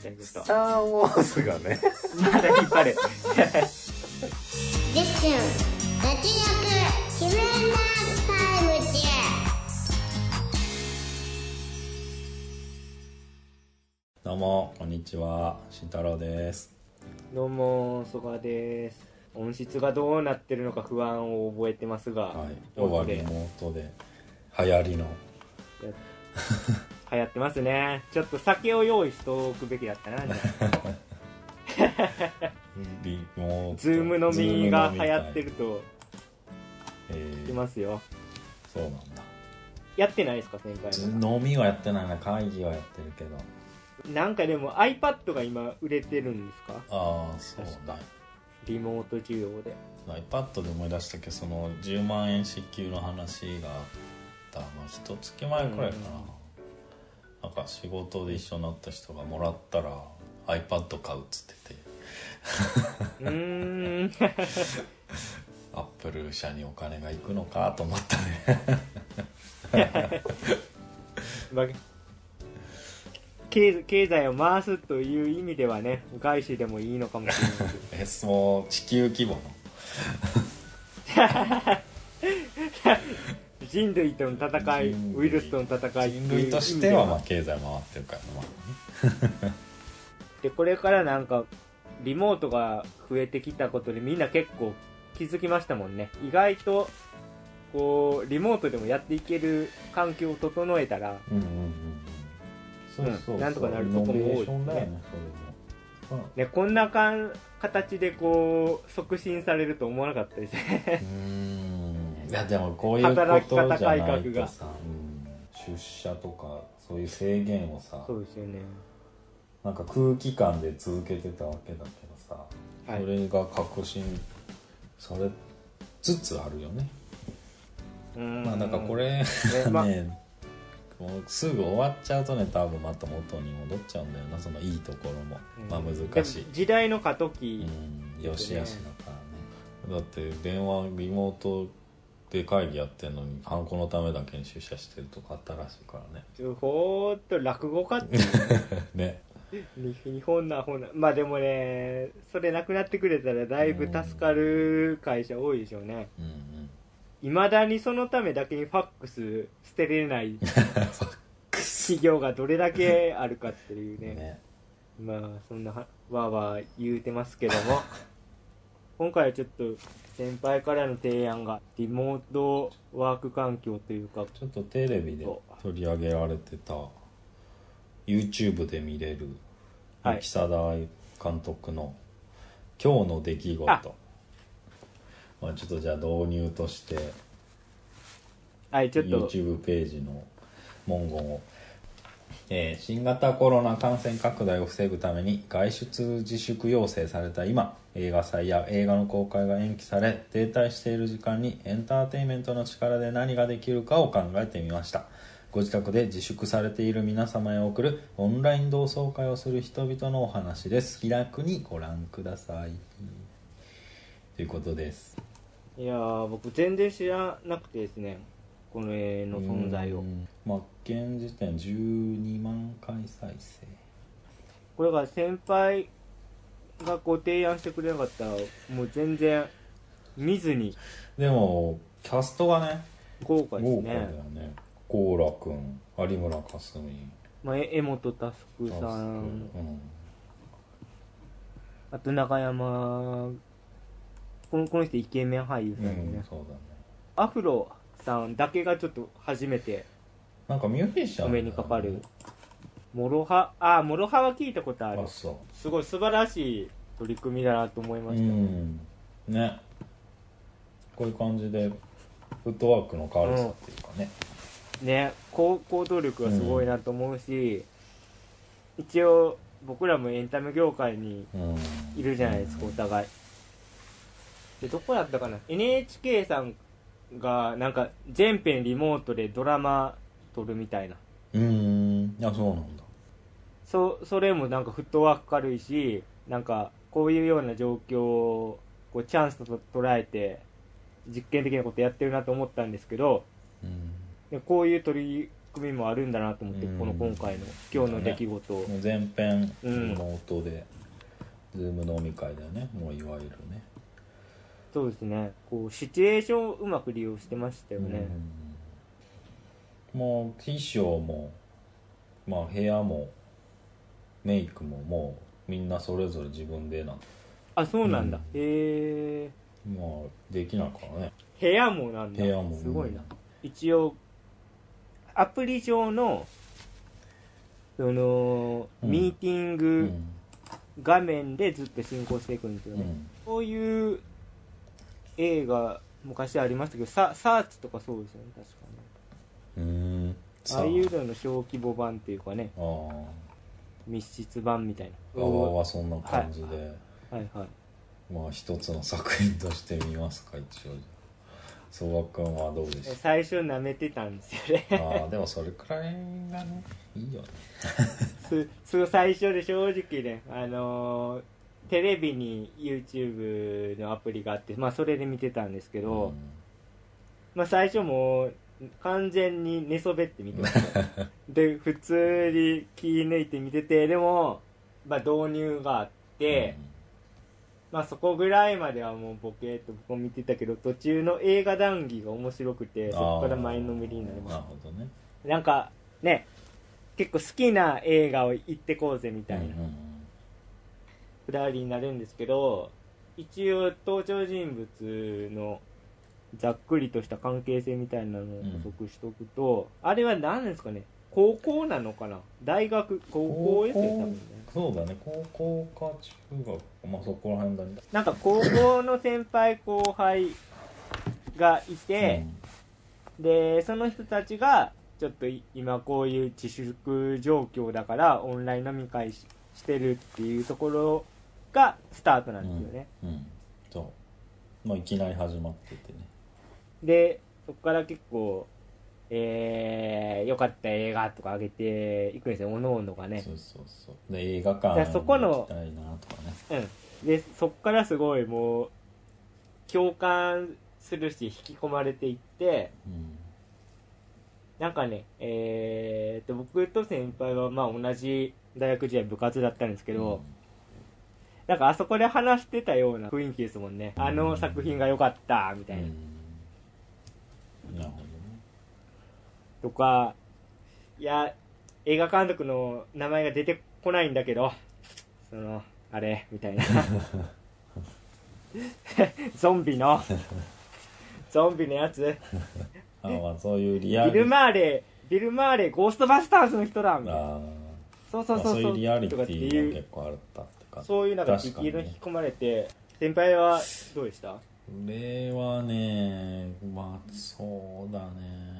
したね、ずっと。 スター・ウォーズがねまだ引っ張れ。 リッスン脱力気分タイムじゃ。 どうもこんにちは、慎太郎です。 どうも、曽我です。音質がどうなってるのか不安を覚えてますが、 はい、今日はリモートで流行りの流行ってますね。ちょっと酒を用意しておくべきだったな。 リモートズーム飲みが流行ってると言いますよ。 そうなんだ。 やってないですか、先輩飲みはやってないな、会議はやってるけど。 なんかでも iPad が今売れてるんですか？ ああ、そうだ。 リモート需要で iPad で思い出したけど、その10万円支給の話があった、まあ一月前くらいかな、なんか仕事で一緒になった人がもらったら iPad 買うっつっててアップル社にお金が行くのかと思ったねまあ経済を回すという意味ではね、外資でもいいのかもしれないけどもう地球規模の人類との戦い、ウイルスとの戦い、 人類としてはまあ経済回ってるから、まあでこれからなんかリモートが増えてきたことでみんな結構気づきましたもんね。意外とこうリモートでもやっていける環境を整えたら、なんとかなるとこも多いですね。ね、こんな形でこう促進されると思わなかったですね。 いやでもこういうことじゃないとさ、 働き方改革が、 出社とかそういう制限をさ、 そうですよね、 なんか空気感で続けてたわけだけどさ、 はい、 それが革新されつつあるよね。まあなんかこれねもうすぐ終わっちゃうとね、多分また元に戻っちゃうんだよな、そのいいところも、まあ難しい。 時代の過渡期、 よしあしだからね。だって電話リモートで会議やってんのにハンコのためだけに出社してるとかあったらしいからね。 ほーっと落語家っていうね日本のアホな、まあでもね、それなくなってくれたらだいぶ助かる会社多いでしょうね。いまだにそのためだけにファックス捨てれない企業がどれだけあるかっていうね。まあそんなわーわー言うてますけども今回はちょっと先輩からの提案がリモートワーク環境というか、 ちょっとテレビで取り上げられてた YouTube で見れる雪貞監督の今日の出来事、まあ、ちょっとじゃあ導入として、 はい、ちょっと YouTube ページの文言を、新型コロナ感染拡大を防ぐために外出自粛要請された今、映画祭や映画の公開が延期され停滞している時間にエンターテインメントの力で何ができるかを考えてみました。ご自宅で自粛されている皆様へ送るオンライン同窓会をする人々のお話です。気楽にご覧くださいということです。 いやー、僕全然知らなくてですね、この絵の存在を。 まあ現時点12万回再生。 これが先輩がこう提案してくれなかったらもう全然見ずに。 でもキャストがね豪華ですね。 豪華だよね。高良くん、有村架純、 まあ、江本佑さん、あと中山、この人イケメン俳優さんね、 そうだね。 アフロさんだけがちょっと初めてなんかミュージシャン、 お目にかかる。モロハは聞いたことある。すごい素晴らしい取り組みだなと思いましたね。こういう感じでフットワークの軽さっていうかね、 行動力がすごいなと思うし、一応僕らもエンタメ業界にいるじゃないですか、お互いで。どこだったかな、 NHK さんがなんか全編リモートでドラマ撮るみたいな。 そうなんだ。 それもなんかフットワーク軽いし、なんかこういうような状況をこうチャンスと捉えて実験的なことやってるなと思ったんですけど、でこういう取り組もあるんだなと思って、この今回の今日の出来事、 もう前編リモートで、ズーム飲み会だよね、もういわゆるね。 そうですね、こうシチュエーションをうまく利用してましたよね。 もう衣装もまあ部屋もメイクももうみんなそれぞれ自分でなんあ、そうなんだ。へえ。 まあできないからね。 部屋もなんだ。 部屋もすごいな。一応アプリ上のその、ミーティング画面でずっと進行していくんですよね。こういう映画昔ありましたけど、サーチとかそうですよね、確かに。ああいうのの小規模版っていうかね、密室版みたいな。 はそんな感じで、 はいはい。 まあ一つの作品として見ますか、一応。曽我君はどうでした？ 最初舐めてたんですよね。 でもそれくらいがねいいよね。 最初で正直ね、テレビに YouTube のアプリがあって、まあそれで見てたんですけど、まあ最初もう完全に寝そべって見てましたで普通に気抜いて見てて、でもまあ導入があって、まあそこぐらいまではもうボケーっと僕も見てたけど、途中の映画談義が面白くて、そこから前のめりになりました。 なるほどね。 なんかね、結構好きな映画を行ってこうぜみたいなくだりになるんですけど、一応登場人物のざっくりとした関係性みたいなのを補足しとくと、あれは何ですかね、高校なのかな、大学、高校ですよ多分ね。 そうだね、高校か中学か、まあそこら辺だね。 なんか高校の先輩後輩がいて、でその人たちがちょっと今こういう自粛状況だからオンライン飲み会してるっていうところがスタートなんですよね。 そうまあいきなり始まっててね。 でそこから結構良かった映画とか上げていくんですよ、おのおのがね。 そうで映画館行きたいなとかね。 でそこからすごいもう共感するし引き込まれていって、なんかね僕と先輩はまあ同じ大学時代部活だったんですけど、なんかあそこで話してたような雰囲気ですもんね。あの作品が良かったみたいな。 なるほどね。 とか、いや映画監督の名前が出てこないんだけど、そのあれみたいなゾンビのやつまあそういうリアリビル・マーレゴーストバスターズの人だみたいな。 そういうリアリティが結構あったって感じ。 そういうなんか引き込まれて。先輩はどうでした？ 俺はね、まあそうだね、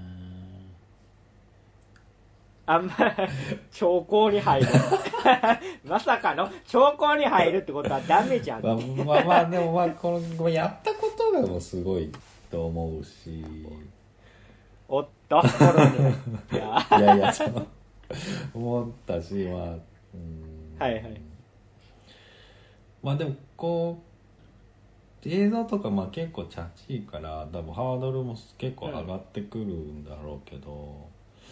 あんま兆候に入るまさかの兆候に入るってことはダメじゃん。 まあでもまあこのやったことがもうすごいと思うし、 おっといやそう思ったし、まあはいはい。 まあでもこう映像とかまあ結構チャチいから多分ハードルも結構上がってくるんだろうけど、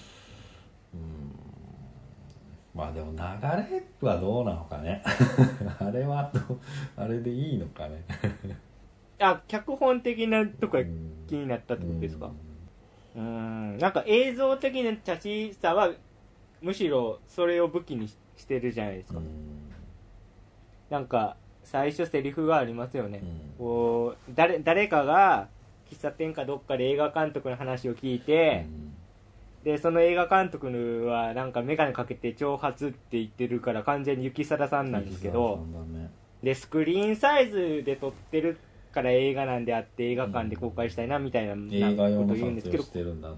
まあでも流れはどうなのかねあれはあれでいいのかね脚本的なとこ気になったってことですか？なんか映像的なチャチさはむしろそれを武器にしてるじゃないですか。なんか最初セリフがありますよね。こう誰かが喫茶店かどっかで映画監督の話を聞いて、でその映画監督はなんか眼鏡かけて長髪って言ってるから完全に雪貞さんなんですけど、でスクリーンサイズで撮ってるから映画なんであって映画館で公開したいなみたいなことを言うんですけど、って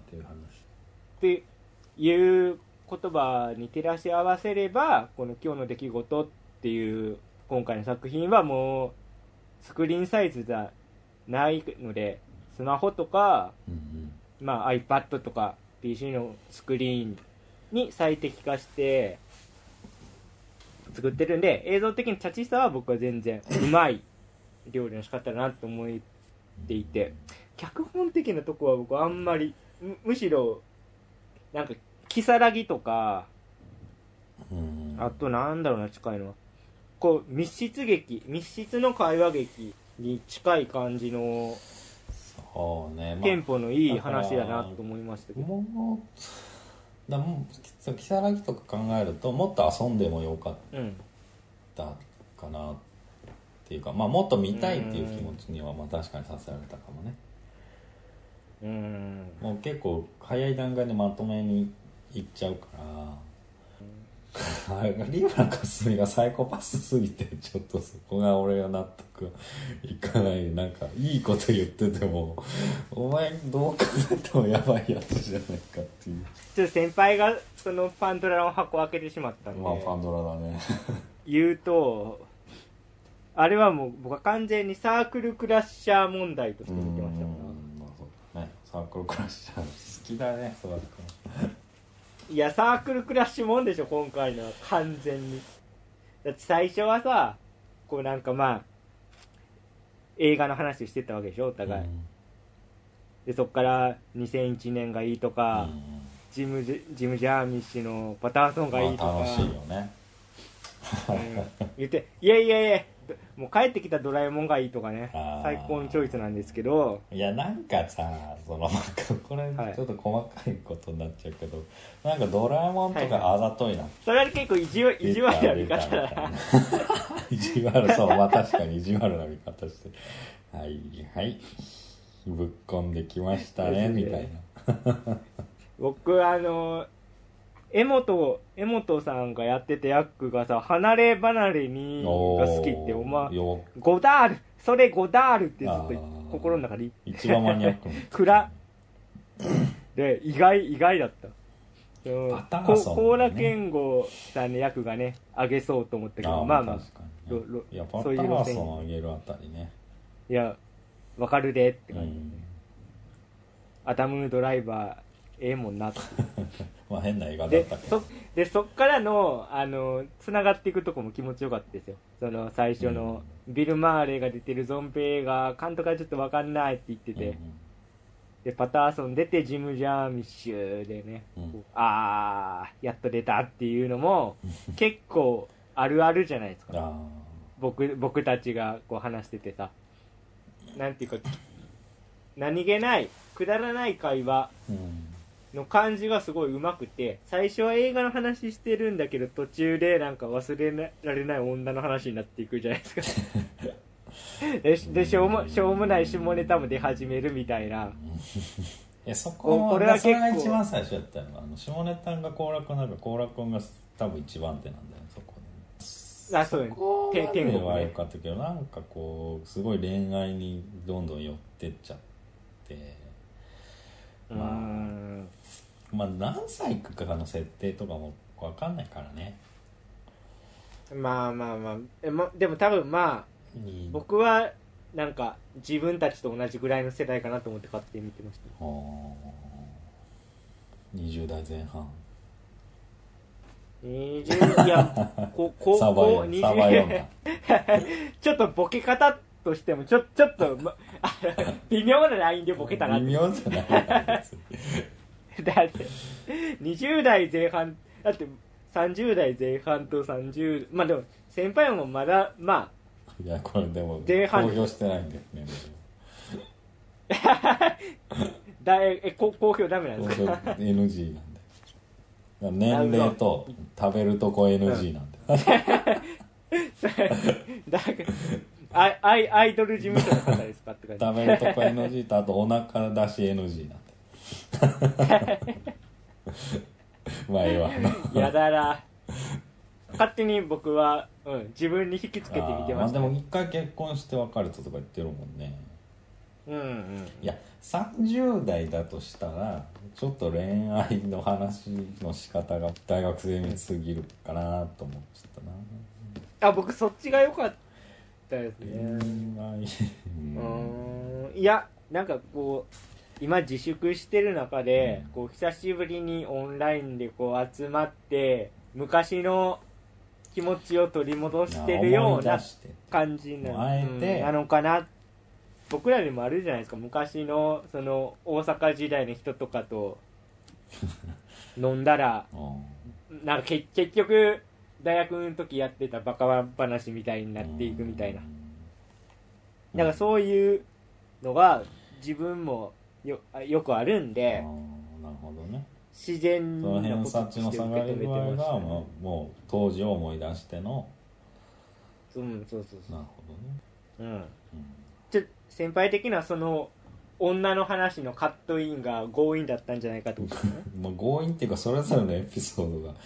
いう言葉に照らし合わせれば、この今日の出来事っていう今回の作品はもうスクリーンサイズじゃないので、スマホとか、まあ iPad とか PC のスクリーンに最適化して作ってるんで、映像的にチャチさは僕は全然うまい料理の仕方だなと思っていて、脚本的なとこは僕はあんまり、むしろなんか如とか、 うんあとなんだろうな、近いのはこう密室の会話劇に近い感じのそうね、 テンポのいい話だなと思いましたけど、 もうだもう如月とか考えるともっと遊んでもよかっうんたかなっていうか、まあもっと見たいっていう気持ちにはまあ確かにさせられたかもね。もう結構早い段階でまとめにいっちゃうから、リブラかすみがサイコパスすぎてちょっとそこが俺が納得いかない。なんかいいこと言っててもお前どう考えてもやばいやつじゃないかっていう。 ちょっと先輩がそのパンドラの箱を開けてしまったんで、 まあパンドラだね言うとあれはもう僕は完全にサークルクラッシャー問題として見てましたから。 まあそうね、サークルクラッシャー好きだね、そうだいやサークルクラッシュもんでしょ今回のは完全に。だって最初はさこうなんかまあ映画の話してたわけでしょお互い、でそっから2001年がいいとか、ジム・ジャーミッシュのパターソンがいいとか、 まあ、楽しいよね言っていやいやいやもう帰ってきたドラえもんがいいとかねあー最高のチョイスなんですけど、 いやなんかさそのこれちょっと細かいことになっちゃうけど、なんかドラえもんとかあざといな、 それは結構意地悪な見方だな意地悪、そうまあ確かに意地悪な見方してはいはいぶっこんできましたねみたいな僕江本さんがやってた役がさ離れ離れにが好きってゴダールそれゴダールってずっと心の中で一番マニアック暗で意外だった高良健吾さんの役がね上げそうと思ったけどまあまあ確かに、ね、いやパタそういう路線ーソン上げるあたりねいやわかるでって感じ、アダムドライバーええもんなってまあ変な映画だったけどでそっからのつながっていくとこも気持ちよかったですよ。その最初の、ビル・マーレが出てるゾンビ映画監督はちょっと分かんないって言ってて、でパターソン出てジム・ジャーミッシュでね、やっと出たっていうのも結構あるあるじゃないですか僕たちがこう話しててさ、なんていうか何気ないくだらない会話の感じがすごい上手くて、最初は映画の話してるんだけど途中でなんか忘れられない女の話になっていくじゃないですかでしょうもない下ネタも出始めるみたいなそこれは結構それが一番最初やったよな。下ネタが好楽なんか好楽君が多分一番手なんだよねそこで。 そうね天国は良ねかったけど、なんかこうすごい恋愛にどんどん寄ってっちゃってまあ何歳かの設定とかも分かんないからね。 まあでも多分僕はなんか自分たちと同じぐらいの世代かなと思って勝手に見てました。 20代前半いや高校20ちょっとボケ方としてもちょっと、微妙なラインでボケたなって。 微妙じゃないだって20代前半だって30代前半と30まあでも先輩もまだいやこれでも前半公表してないんですね公表ダメなんですか NG なんで年齢と食べるとこ NG なんでだからアイドル事務所の方ですかって感じ食べるとこ NG とあとお腹出し NG なんでまあええわやだな勝手に僕は、自分に引きつけて見てました、 でも一回結婚して別れたとか言ってるもんね。いや30代だとしたらちょっと恋愛の話の仕方が大学生にすぎるかなと思っちゃったな。 僕そっちが良かったですね。いやなんかこう今自粛してる中で、こう久しぶりにオンラインでこう集まって昔の気持ちを取り戻してるような感じなのかな。僕らにもあるじゃないですか、昔のその大阪時代の人とかと飲んだらうんなんか結局大学の時やってたバカ話みたいになっていくみたいな、だからそういうのが自分もよくあるんで、 なるほどね。 自然そのなこと偏差値のとして受下がり具合け止めてましたがね。 もう当時を思い出しての。 うんそうそうそなるほどね。 う、うん、 うん先輩的なその女の話のカットインが強引だったんじゃないかと思ってねまあ強引っていうかそれぞれのエピソードが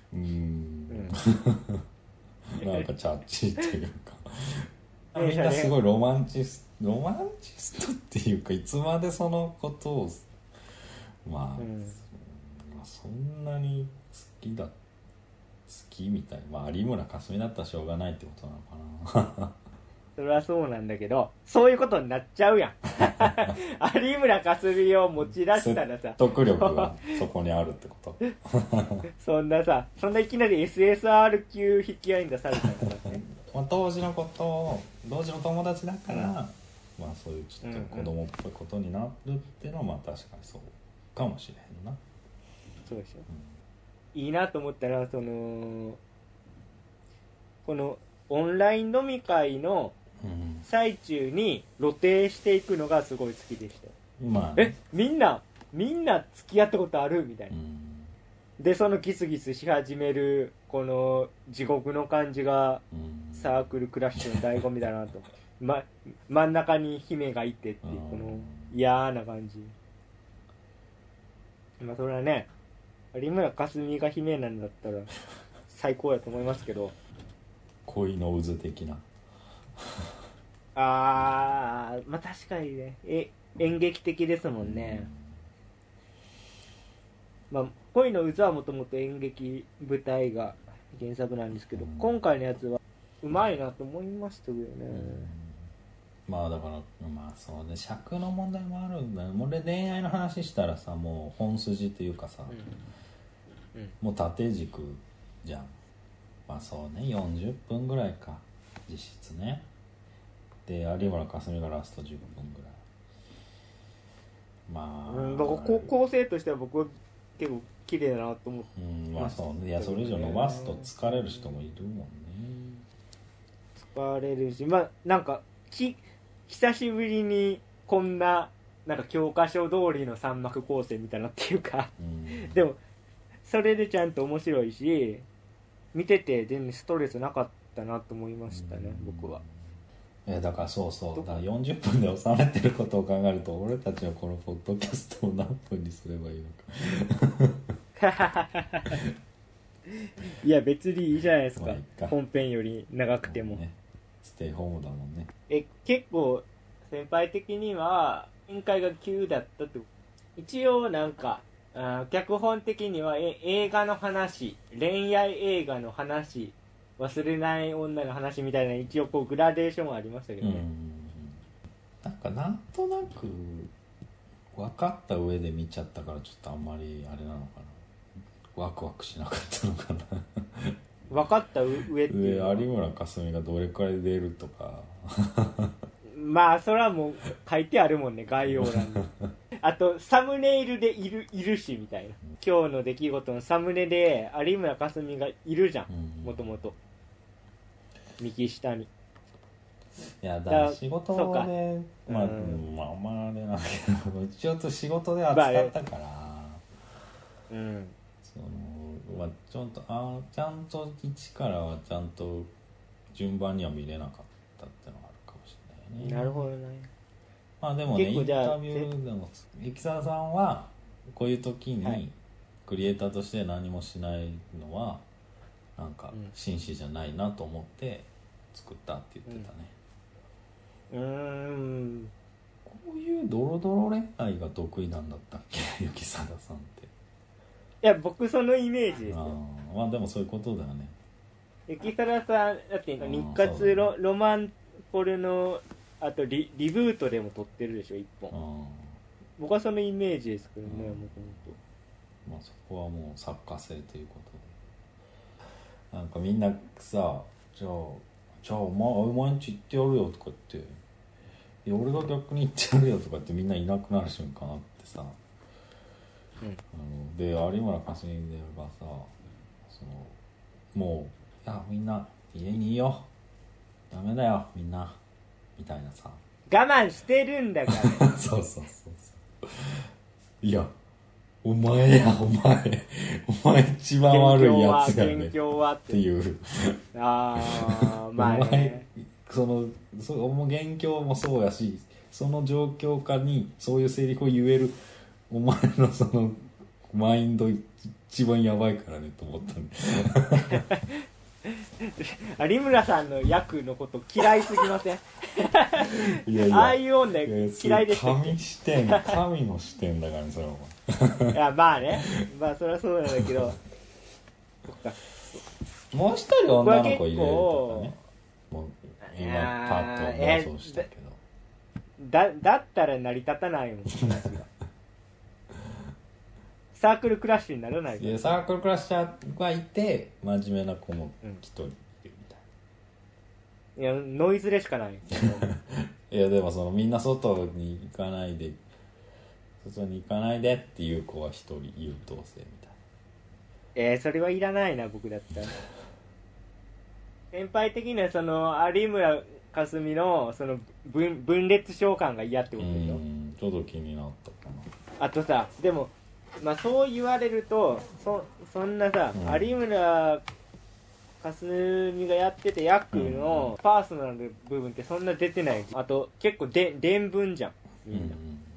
なんかチャッチーっていうかみんなすごいロマンチストっていうかいつまでそのことをまあ、まあそんなに好きみたいな、まあ有村架純だったらしょうがないってことなのかなそれはそうなんだけど、そういうことになっちゃうやん有村架純を持ち出したらさ説得力がそこにあるってことそんないきなり SSR 級引き合いに出されたからねまあ当時の友達だから、まあそういうちょっと子供っぽいことになるっていうのはまあ確かにそうかもしれへんな。 そうでしょ、いいなと思ったらこのオンライン飲み会の最中に露呈していくのがすごい好きでした。 まあね、 みんな付き合ったことあるみたいな、でそのギスギスし始めるこの地獄の感じがサークルクラッシュの醍醐味だなと真ん中に姫がいてっていうこの嫌な感じ。まあそれはね有村架純が姫なんだったら最高やと思いますけど恋の渦的なまあ確かにね演劇的ですもんね。まあ恋の渦はもともと演劇舞台が原作なんですけど、今回のやつはうまいなと思いましたけどね。 まあだからまあそうね尺の問題もあるんだよ。俺恋愛の話したらさもう本筋っていうかさ、もう縦軸じゃん。まあそうね40分ぐらいか実質ね。で有村架純がラスト10分ぐらい。まあ、 だから構成としては僕は結構綺麗だなと思って、 まあそうね。いやそれ以上伸ばすと疲れる人もいるもんね。 疲れるし、まあなんか久しぶりにこんななんか教科書通りの三幕構成みたいなっていうかでもそれでちゃんと面白いし見てて全然ストレスなかったなと思いましたね、僕は。 だからそうだから40分で収めてることを考えると俺たちはこのポッドキャストを何分にすればいいのかいや別にいいじゃないですか、 まあいいか本編より長くても、 ね、ステイホームだもんね。 結構先輩的には展開が急だったと。一応なんか脚本的には映画の話、恋愛映画の話、忘れない女の話みたいな一応こうグラデーションはありましたけどね。 なんとなく分かった上で見ちゃったからちょっとあんまりあれなのかな、ワクワクしなかったのかな分かった上っていうのは有村架純がどれくらい出るとかまあそれはもう書いてあるもんね概要欄にあとサムネイルでいるしみたいな、今日の出来事のサムネで有村架純がいるじゃん、もともと右下に。 いやだから仕事でまああんまりなんだけど一応仕事で扱ったから、そのちゃんと一からはちゃんと順番には見れなかったっていうのがあるかもしれないね。 なるほどね。 まあでもねインタビューでも雪沢さんはこういう時にクリエイターとして何もしないのはなんか紳士じゃないなと思って作ったって言ってたね。こういうドロドロ恋愛が得意なんだったっけ雪貞さんって。 いや僕そのイメージですよ。 まあでもそういうことだよね。 雪貞さんだって日活ロマンポルのあとリブートでも撮ってるでしょ一本。僕はそのイメージですけどね、もともと。 まあそこはもう作家性ということで、なんかみんなさじゃあお前んち行ってやるよとか言って、いや俺が逆に行ってやるよとかってみんないなくなる瞬間あってさ、 で有村架純がさもういやみんな家にいよダメだよみんなみたいなさ我慢してるんだからそういやお前一番悪いやつやねっていうああまあねもう元凶もそうやしその状況下にそういうセリフを言えるお前のそのマインド一番やばいからねと思ったんで有村さんの役のこと嫌いすぎませんいやああいう女嫌いでしたっけ神の視点だからねそれはいやまあねまあそりゃそうなんだけどもう一人女の子入れるとかねもう今パッと妄想したけどだったら成り立たないもん話がサークルクラッシュにならないから。 サークルクラッシャーがいて真面目な子も一人いるみたいな、いやノイズでしかないいやでもみんな外に行かないでっていう子は一人いる同性みたいそれはいらないな僕だったら先輩的には有村架純の分裂召喚が嫌ってことでしょ。 ちょっと気になったかな。 あとさでもまあそう言われるとそんなさ、有村架純がやっててヤックのパーソナルの部分ってそんな出てない。あと結構伝聞じゃんみんな、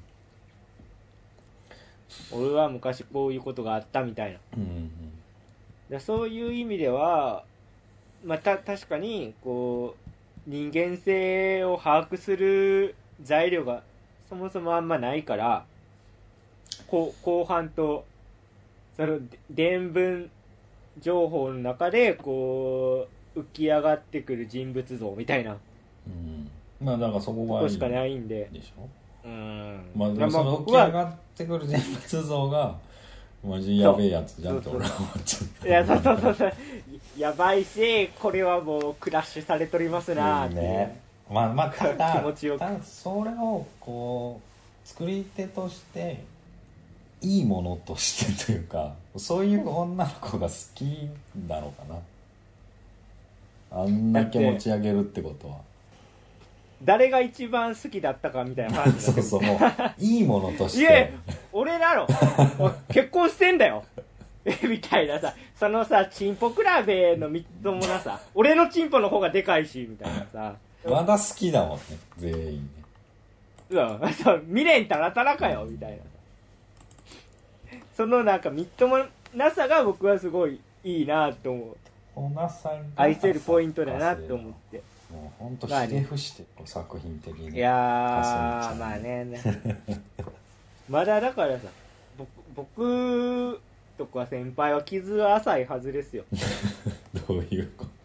俺は昔こういうことがあったみたいな、そういう意味ではまあ確かにこう人間性を把握する材料がそもそもあんまないから後半とその伝聞情報の中でこう浮き上がってくる人物像みたいな、 まあだからそこがいいしかないんでしょ。 まあでもその浮き上がってくる人物像がマジやべえやつじゃんって俺は思っちゃった。 いやそうやばいしこれはもうクラッシュされとりますなってね。 まあただ気持ちよくただそれをこう作り手としていいものとしてというかそういう女の子が好きなのかな、あんだけ持ち上げるってことは。 誰が一番好きだったかみたいな話だけどそうもういいものとしていや俺だろ結婚してんだよみたいなさそのさチンポ比べのみっともなさ俺のチンポの方がでかいしみたいなさまだ好きだもんね全員ね。 そう未練たらたらかよみたいなそのなんかみっともなさが僕はすごいいいなと思う。愛せるポイントだなと思って。 もうほんとひれ伏して作品的に。 いやーまあねまだだからさ僕とか先輩は傷浅いはずですよどういう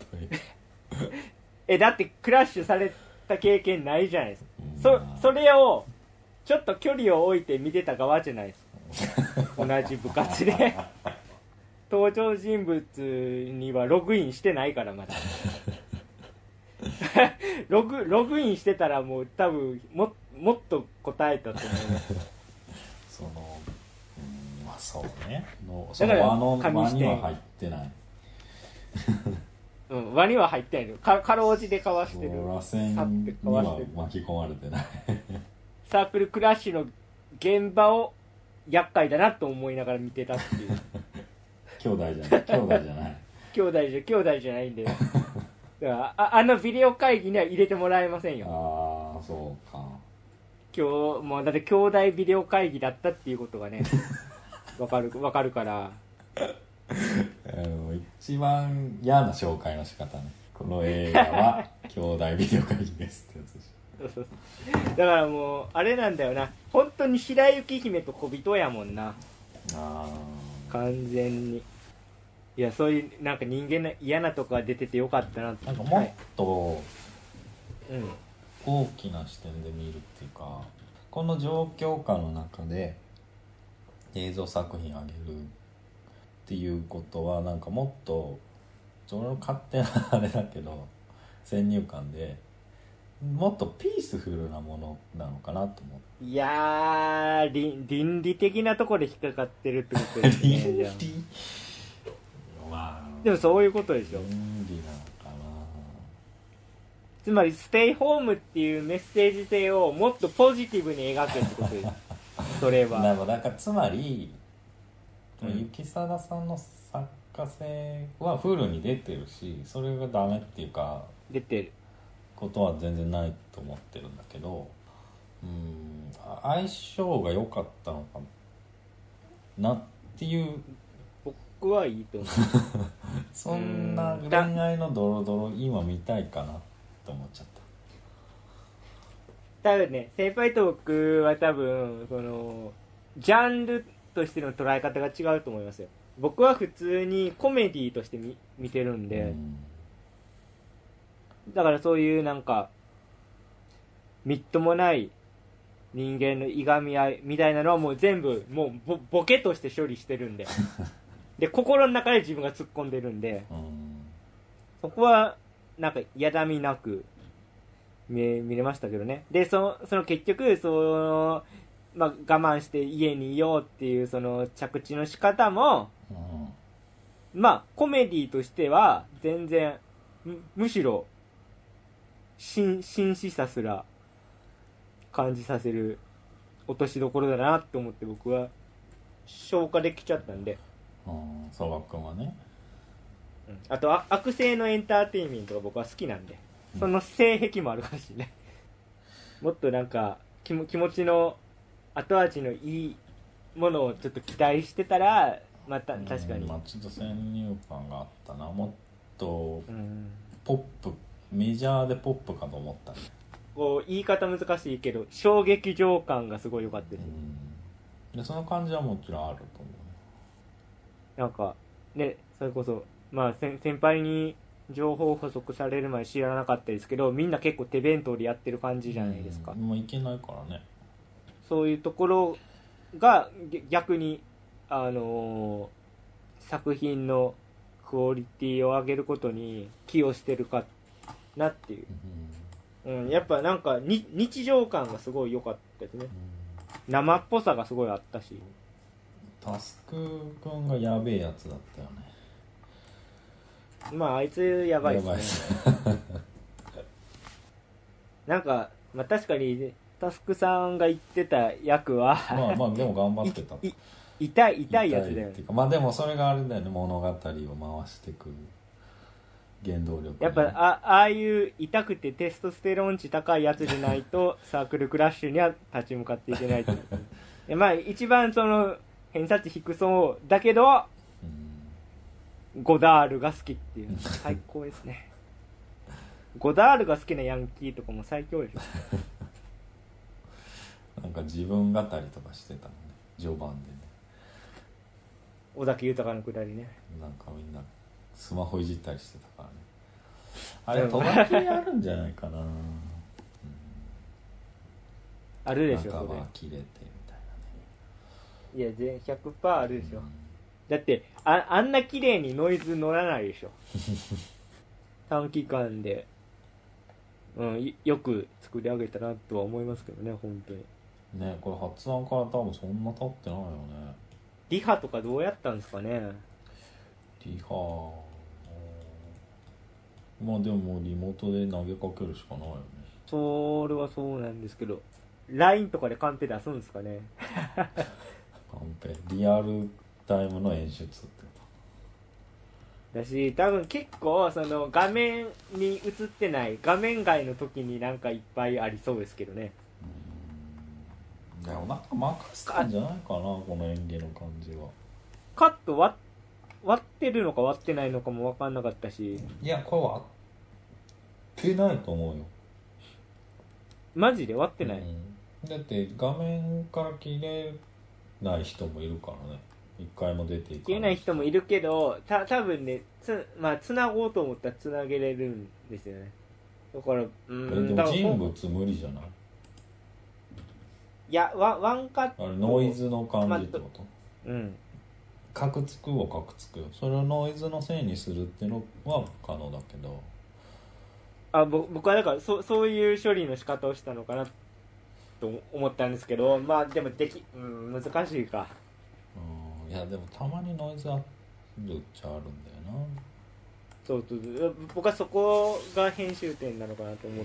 ことだってクラッシュされた経験ないじゃないですか、それをちょっと距離を置いて見てた側じゃないですか同じ部活で登場人物にはログインしてないからまだログインしてたらもう多分もっと答えたと思いますまあそうねだから輪には入ってない輪には入ってないのかろうじてかわしてる螺旋には巻き込まれてないサークルクラッシュの現場を厄介だなと思いながら見てたっていう兄弟じゃない兄弟じゃないんでだからあのビデオ会議には入れてもらえませんよ。 ああそうか。 今日もうだって兄弟ビデオ会議だったっていうことがねわかるから一番嫌な紹介の仕方ね。この映画は兄弟ビデオ会議ですってやつでしょだからもうあれなんだよな本当に白雪姫と小人やもんな。完全にいやそういうなんか人間の嫌なとこが出ててよかったなって。 なんかもっと、大きな視点で見るっていうかこの状況下の中で映像作品を上げるっていうことはなんかもっと俺の勝手なあれだけど先入観でもっとピースフルなものなのかなと思って。 いやー、倫理的なところで引っかかってるってことですね。じゃあまあでもそういうことでしょ。 倫理なのかな。 つまりステイホームっていうメッセージ性をもっとポジティブに描けってことです。それは。 だからつまり、 うん、 雪貞さんの作家性はフルに出てるし、それがダメっていうか出てることは全然ないと思ってるんだけど、相性が良かったのかなっていう。 僕はいいと思う。 そんな恋愛のドロドロ今見たいかなって思っちゃった。 多分ね、先輩と僕は多分そのジャンルとしての捉え方が違うと思いますよ。僕は普通にコメディとして見てるんで、だからそういうなんかみっともない人間のいがみ合いみたいなのはもう全部もうボケとして処理してるんでで心の中で自分が突っ込んでるんで、そこはなんかやだみなく見れましたけどね。でその結局まあ、我慢して家にいようっていうその着地の仕方も、まあコメディとしては全然むしろ紳士さすら感じさせる落としどころだなって思って僕は消化できちゃったんで、 佐賀君はね、 あと悪性のエンターテインメントが僕は好きなんで、その性癖もあるかもしれないもっとなんか気持ちの後味のいいものをちょっと期待してたらまた確かに、 まあ、ちょっと先入観があったな。もっとポップ、メジャーでポップかと思ったね。 こう言い方難しいけど衝撃場感がすごい良かったです。 でその感じはもちろんあると思う。なんかね、それこそまあ先輩に情報補足される前知らなかったですけど、みんな結構手弁当でやってる感じじゃないですか。 もういけないからね。 そういうところが逆に作品のクオリティを上げることに寄与してるかなっていう、やっぱなんか日常感がすごい良かったですね。生っぽさがすごいあったし。 タスク君がやべえやつだったよね。 まああいつやばいですねなんか、まあ、確かにタスクさんが言ってた役はまあでも頑張ってた痛いやつだよね。 まあでもそれがあれだよね、物語を回していく原動力、ね、 やっぱああいう痛くてテストステロン値高いやつでないとサークルクラッシュには立ち向かっていけないとまあ一番その偏差値低そうだけど、ゴダールが好きっていう最高ですねゴダールが好きなヤンキーとかも最強でしょなんか自分語りとかしてたのね、序盤でね。 尾崎豊のくだりね。 なんかみんなスマホいじったりしてたからね。あれとばきあるんじゃないかなあるでしょ、 中それは切れてみたいなね。 いや100% あるでしょ、だってあんな綺麗にノイズ乗らないでしょ短期間で、よく作り上げたなとは思いますけどね、本当にね。これ発案から多分そんな経ってないよね。 リハとかどうやったんですかね。 リハまあでもリモートで投げかけるしかないよね。 それはそうなんですけど LINE とかでカンペ出すんですかねカンペリアルタイムの演出ってだし、多分結構その画面に映ってない画面外の時になんかいっぱいありそうですけどね。 でもなんか任せたんじゃないかな、この演技の感じは。 カット割ってるのか割ってないのかも分かんなかったし。 いや、これ割ってないと思うよ。 マジで割ってない、 だって画面から切れない人もいるからね。一回も出ていかない。 切れない人もいるけど、多分ね、繋ごうと思ったら繋げれるんですよね。だからでも人物無理じゃない？ いや、ワンカット。 あれノイズの感じってこと？カクつくよ。それをノイズのせいにするっていうのは可能だけど。 僕はだからそういう処理の仕方をしたのかなと思ったんですけど、まあでも難しいか。 いやでもたまにノイズあるっちゃあるんだよな。 そう僕はそこが編集点なのかなと思って、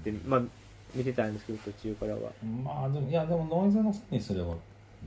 まあ見てたんですけど途中からは。 まあでもでもノイズのせいにすれば、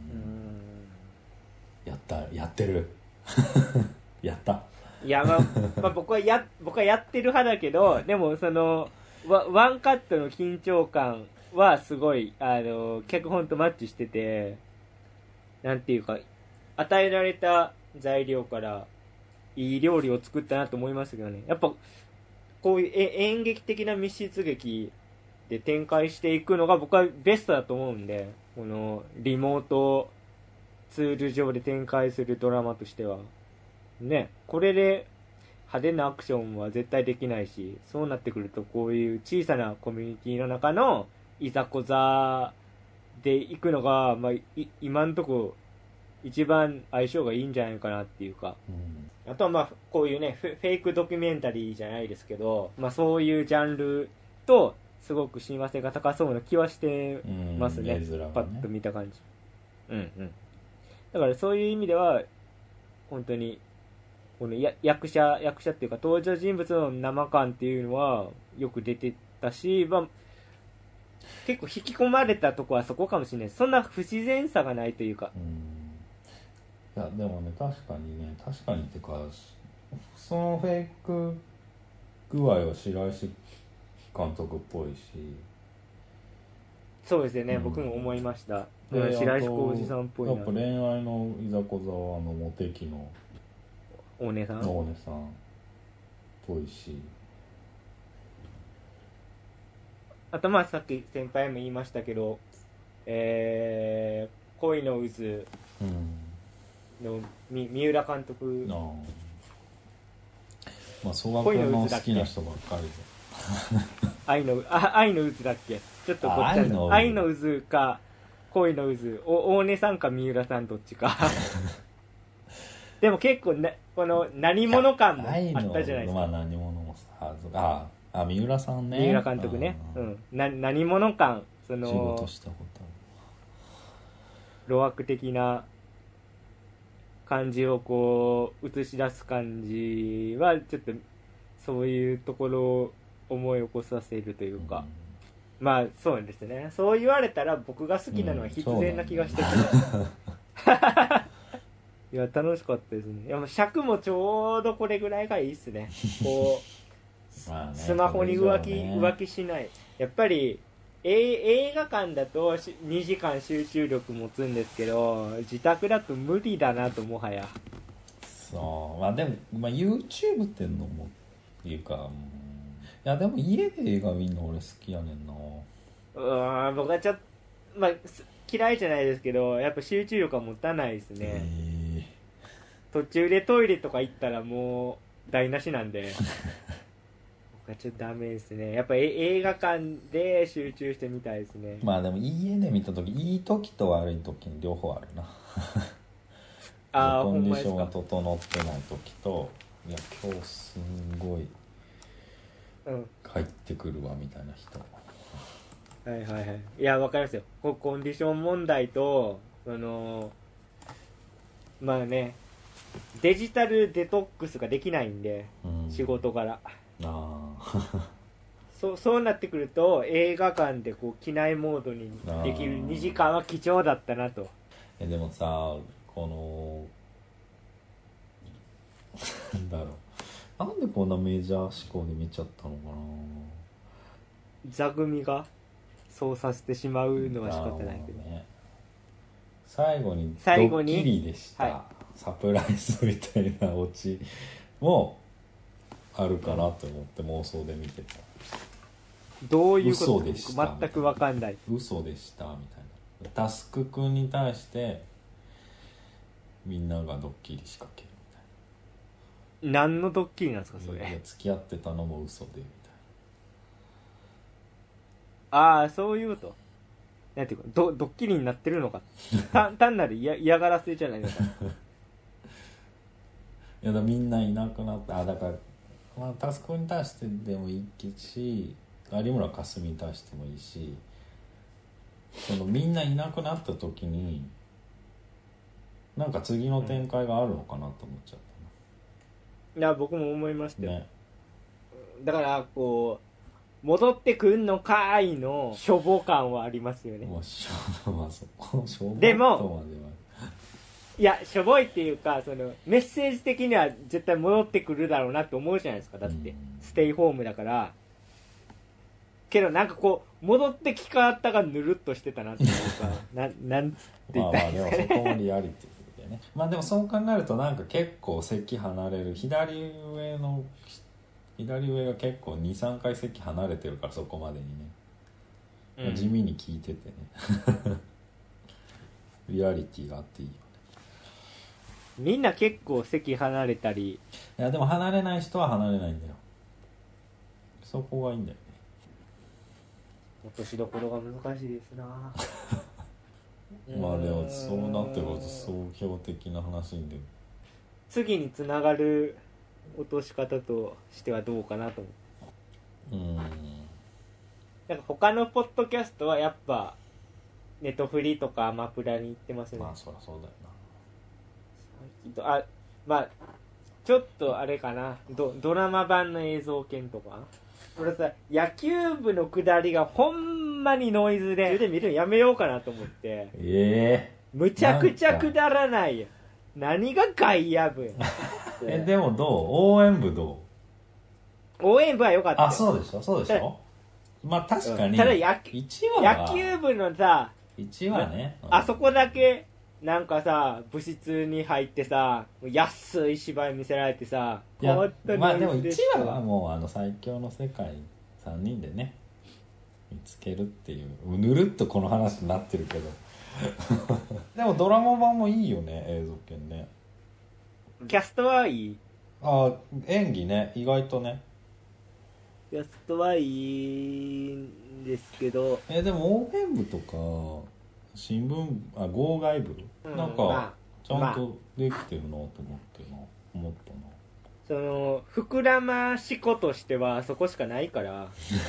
やってるやった。 いやまあ僕はやってる派だけど、でもそのワンカットの緊張感はすごい脚本とマッチしてて、なんていうか与えられた材料からいい料理を作ったなと思いましたけどね。やっぱこういう演劇的な密室劇で展開していくのが僕はベストだと思うんで、このリモートツール上で展開するドラマとしてはね、これで派手なアクションは絶対できないし、そうなってくるとこういう小さなコミュニティの中のいざこざで行くのが、まあ、今んとこ一番相性がいいんじゃないかなっていうか、あとはまあこういうねフェイクドキュメンタリーじゃないですけど、まあ、そういうジャンルとすごく親和性が高そうな気はしてますね、パッと見た感じ。だからそういう意味では本当にこの役者っていうか登場人物の生感っていうのはよく出てたし、まあ、結構引き込まれたとこはそこかもしれない。そんな不自然さがないというか。 いやでもね確かにっていうか、そのフェイク具合は白石監督っぽいし。 そうですよね、僕も思いました。白石浩二さんっぽいな。 やっぱ恋愛のいざこざはモテ期の大根さんっぽいし、 あとまあさっき先輩も言いましたけど、恋の渦の三浦監督、 まあ総額の好きな人ばっかりで愛の渦だっけ、ちょっとごっちゃに愛の渦か恋の渦、大根さんか三浦さんどっちかでも結構この何者感もあったじゃないですか。 まあ何者もさ、三浦さんね、 三浦監督ね、何者感、その仕事したことある路悪的な感じをこう映し出す感じはちょっとそういうところを思い起こさせるというか、まあそうですね。そう言われたら僕が好きなのは必然な気がしてくる、いや楽しかったですね。いや尺もちょうどこれぐらいがいいっすね。こうまあ、スマホに浮気しない。やっぱり映画館だと2時間集中力持つんですけど、自宅だと無理だなと。もはやそうまあでも、YouTube ってのもいうか、いやでも家で映画見るの俺好きやねんな。 僕はちょっと、まあ、嫌いじゃないですけど、やっぱ集中力は持たないですね。途中でトイレとか行ったらもう台無しなんで僕はちょっとダメですね。やっぱ映画館で集中してみたいですね。 まあでも家で見た時、いい時と悪い時に両方あるなコンディションが整ってない時と、いや今日すんごい帰ってくるわみたいな人、 はいはいはい。いやわかりますよ。コンディション問題とまあね、デジタルデトックスができないんで、仕事からそうなってくると映画館でこう機内モードにできる2時間は貴重だったなと。 でもさ、このなんだろう、なんでこんなメジャー志向で見ちゃったのかな。 座組がそうさせてしまうのは仕方ないけど、 最後にドッキリでした、サプライズみたいなオチもあるかなと思って妄想で見てた。 どういうこと嘘でした全く分かんない。 嘘でしたみたいな。タスク君に対してみんながドッキリ仕掛けるみたいな。 何のドッキリなんですかそれ。 いや付き合ってたのも嘘でみたいな。ああそういうこと。なんていうかドッキリになってるのか単なる嫌がらせじゃないのかいやだみんないなくなって、だからまあタスクに対してでもいいし、有村架純に対してもいいし、そのみんないなくなった時になんか次の展開があるのかなと思っちゃったいや僕も思いましたよ、 ね。 だからこう戻ってくんのかーいのしょぼ感はありますよね。 もうまあそこしょぼでもとまではいやしょぼいっていうか、そのメッセージ的には絶対戻ってくるだろうなって思うじゃないですか。だってステイホームだから。けどなんかこう戻ってき方がぬるっとしてたなっていうかなんつって言ったらいいまあまあでもそこもリアリティでね。まあでもそう考えるとなんか結構席離れる、左上が結構 2,3 回席離れてるから、そこまでにね、まあ、地味に効いててねリアリティがあっていいよね。 みんな結構席離れたり。 いやでも離れない人は離れないんだよ。そこがいいんだよね。 落としどころが難しいですなまあでもそうなってくると総評的な話にで次につながる落とし方としてはどうかなと思う。なんか他のポッドキャストはやっぱネトフリとかアマプラに行ってますね。 まあそりゃそうだよあ、まあちょっとあれかな、ドラマ版の映像系とか。俺さ、野球部の下りがほんまにノイズで見るのやめようかなと思って。むちゃくちゃくだらないよ。何が外野部やでもどう？応援部どう？応援部は良かったよ。 あ、そうでしょまあ確かにただ野球部のさ 1話ね、 あそこだけなんかさ部室に入ってさ安い芝居見せられてさ、 まあでも1話はもう最強の世界3人でね見つけるっていう、ぬるっとこの話になってるけどでもドラマ版もいいよね、映像系ね。 キャストはいい。 演技ね、意外とね。 キャストはいいんですけど、 でも応援部とか新聞号外部、なんかちゃんとできてるなと思ったな。 その膨らまし子としてはそこしかないから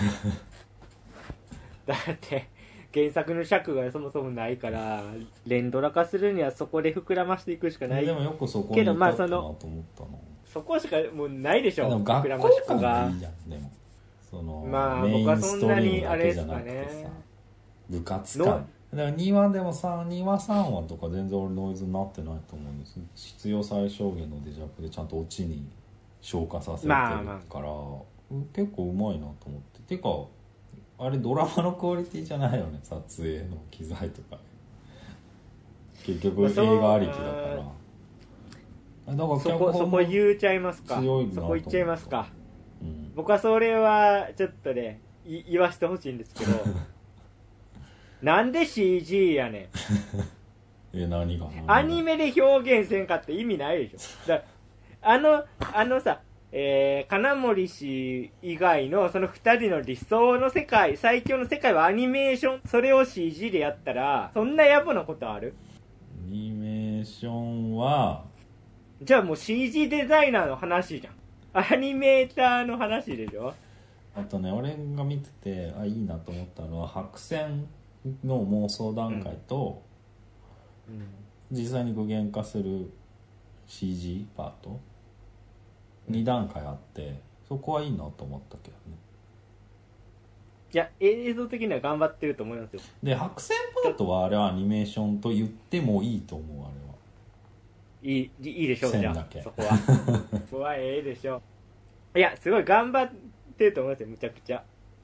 だって原作の尺がそもそもないから連ドラ化するにはそこで膨らましていくしかない。 でもよくそこに至ったなと思ったの。 そこしかもうないでしょ。 でも学校感がいいじゃん。でもその、 まあメインストリームだけじゃなくてさ、 僕はそんなにあれですかね、 部活感。だから2話でもさ、2話3話とか全然俺ノイズになってないと思うんです。必要最小限のデジャブでちゃんとオチに消化させてるから、結構うまいなと思って。てかあれドラマのクオリティじゃないよね、撮影の機材とか。結局映画ありきだから。だからそこ言っちゃいますか。 強いなとそこ言っちゃいますか。 うん、 僕はそれはちょっとね言わせてほしいんですけどなんで CG やねん何がアニメで表現せんかって意味ないでしょ。だあのさ、金森氏以外のその2人の理想の世界、最強の世界はアニメーション、それを CG でやったらそんな野暮なことある？ アニメーションはじゃあもう CG デザイナーの話じゃん。アニメーターの話でしょ。 あとね、俺が見てていいなと思ったのは白線の妄想段階と、実際に具現化する CG パート2段階あって、そこはいいなと思ったけどね。 いや映像的には頑張ってると思いますよ。 で白線パートはあれはアニメーションと言ってもいいと思う。あれはいいでしょう。じゃあそこはそこはでしょう。いやすごい頑張ってると思いますよ、むちゃくちゃ。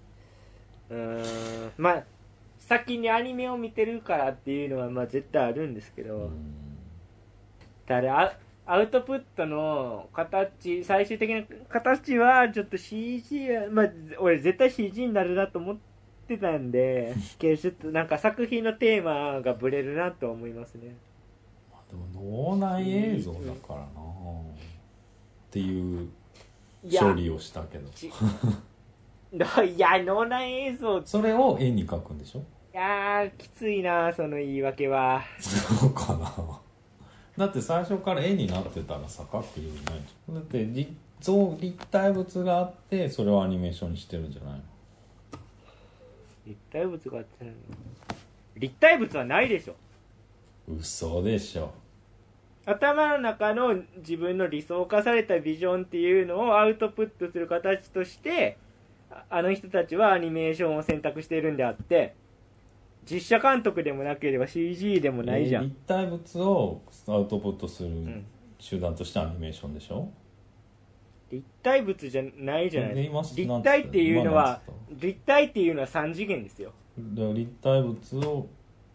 まあ先にアニメを見てるからっていうのはまあ絶対あるんですけど、ただアウトプットの形、最終的な形はちょっと CG、まあ俺絶対 CG になるなと思ってたんでちょっとなんか作品のテーマがブレるなと思いますね。 でも脳内映像だからなっていう処理をしたけどいや脳内映像それを絵に描くんでしょ。 いやーきついなその言い訳は。 そうかな。だって最初から絵になってたらさ、描くようにないじゃん。だって立体物があってそれをアニメーションにしてるんじゃないの？ 立体物があって立体物はないでしょ。 嘘でしょ。 頭の中の自分の理想化されたビジョンっていうのをアウトプットする形としてあの人たちはアニメーションを選択しているんであって、実写監督でもなければ CG でもないじゃん。 立体物をアウトプットする手段としてアニメーションでしょ。 立体物じゃないじゃないですか。 立体っていうのは3次元ですよ。 だから立体物を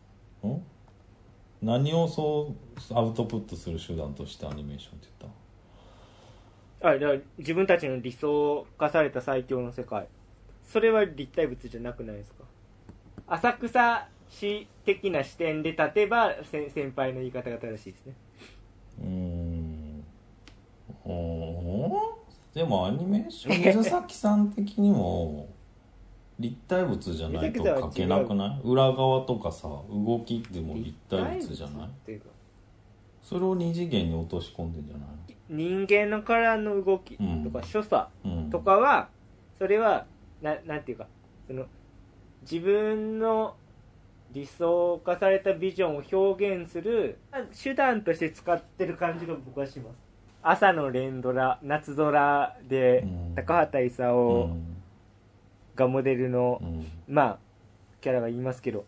何をそうアウトプットする手段としてアニメーションって言った？ だから自分たちの理想化された最強の世界、それは立体物じゃなくないですか。浅草市的な視点で立てば先輩の言い方が正しいですね。 でもアニメーション水崎さん的にも立体物じゃないと描けなくない？裏側とかさ動きでも立体物じゃない？それを二次元に落とし込んでんじゃないの？ 人間の体の動きとか所作とかは、それはなんていうか、その自分の理想化されたビジョンを表現する手段として使ってる感じが僕はします。朝の連ドラ夏空で高畑勲がモデルの、まあキャラが言いますけど、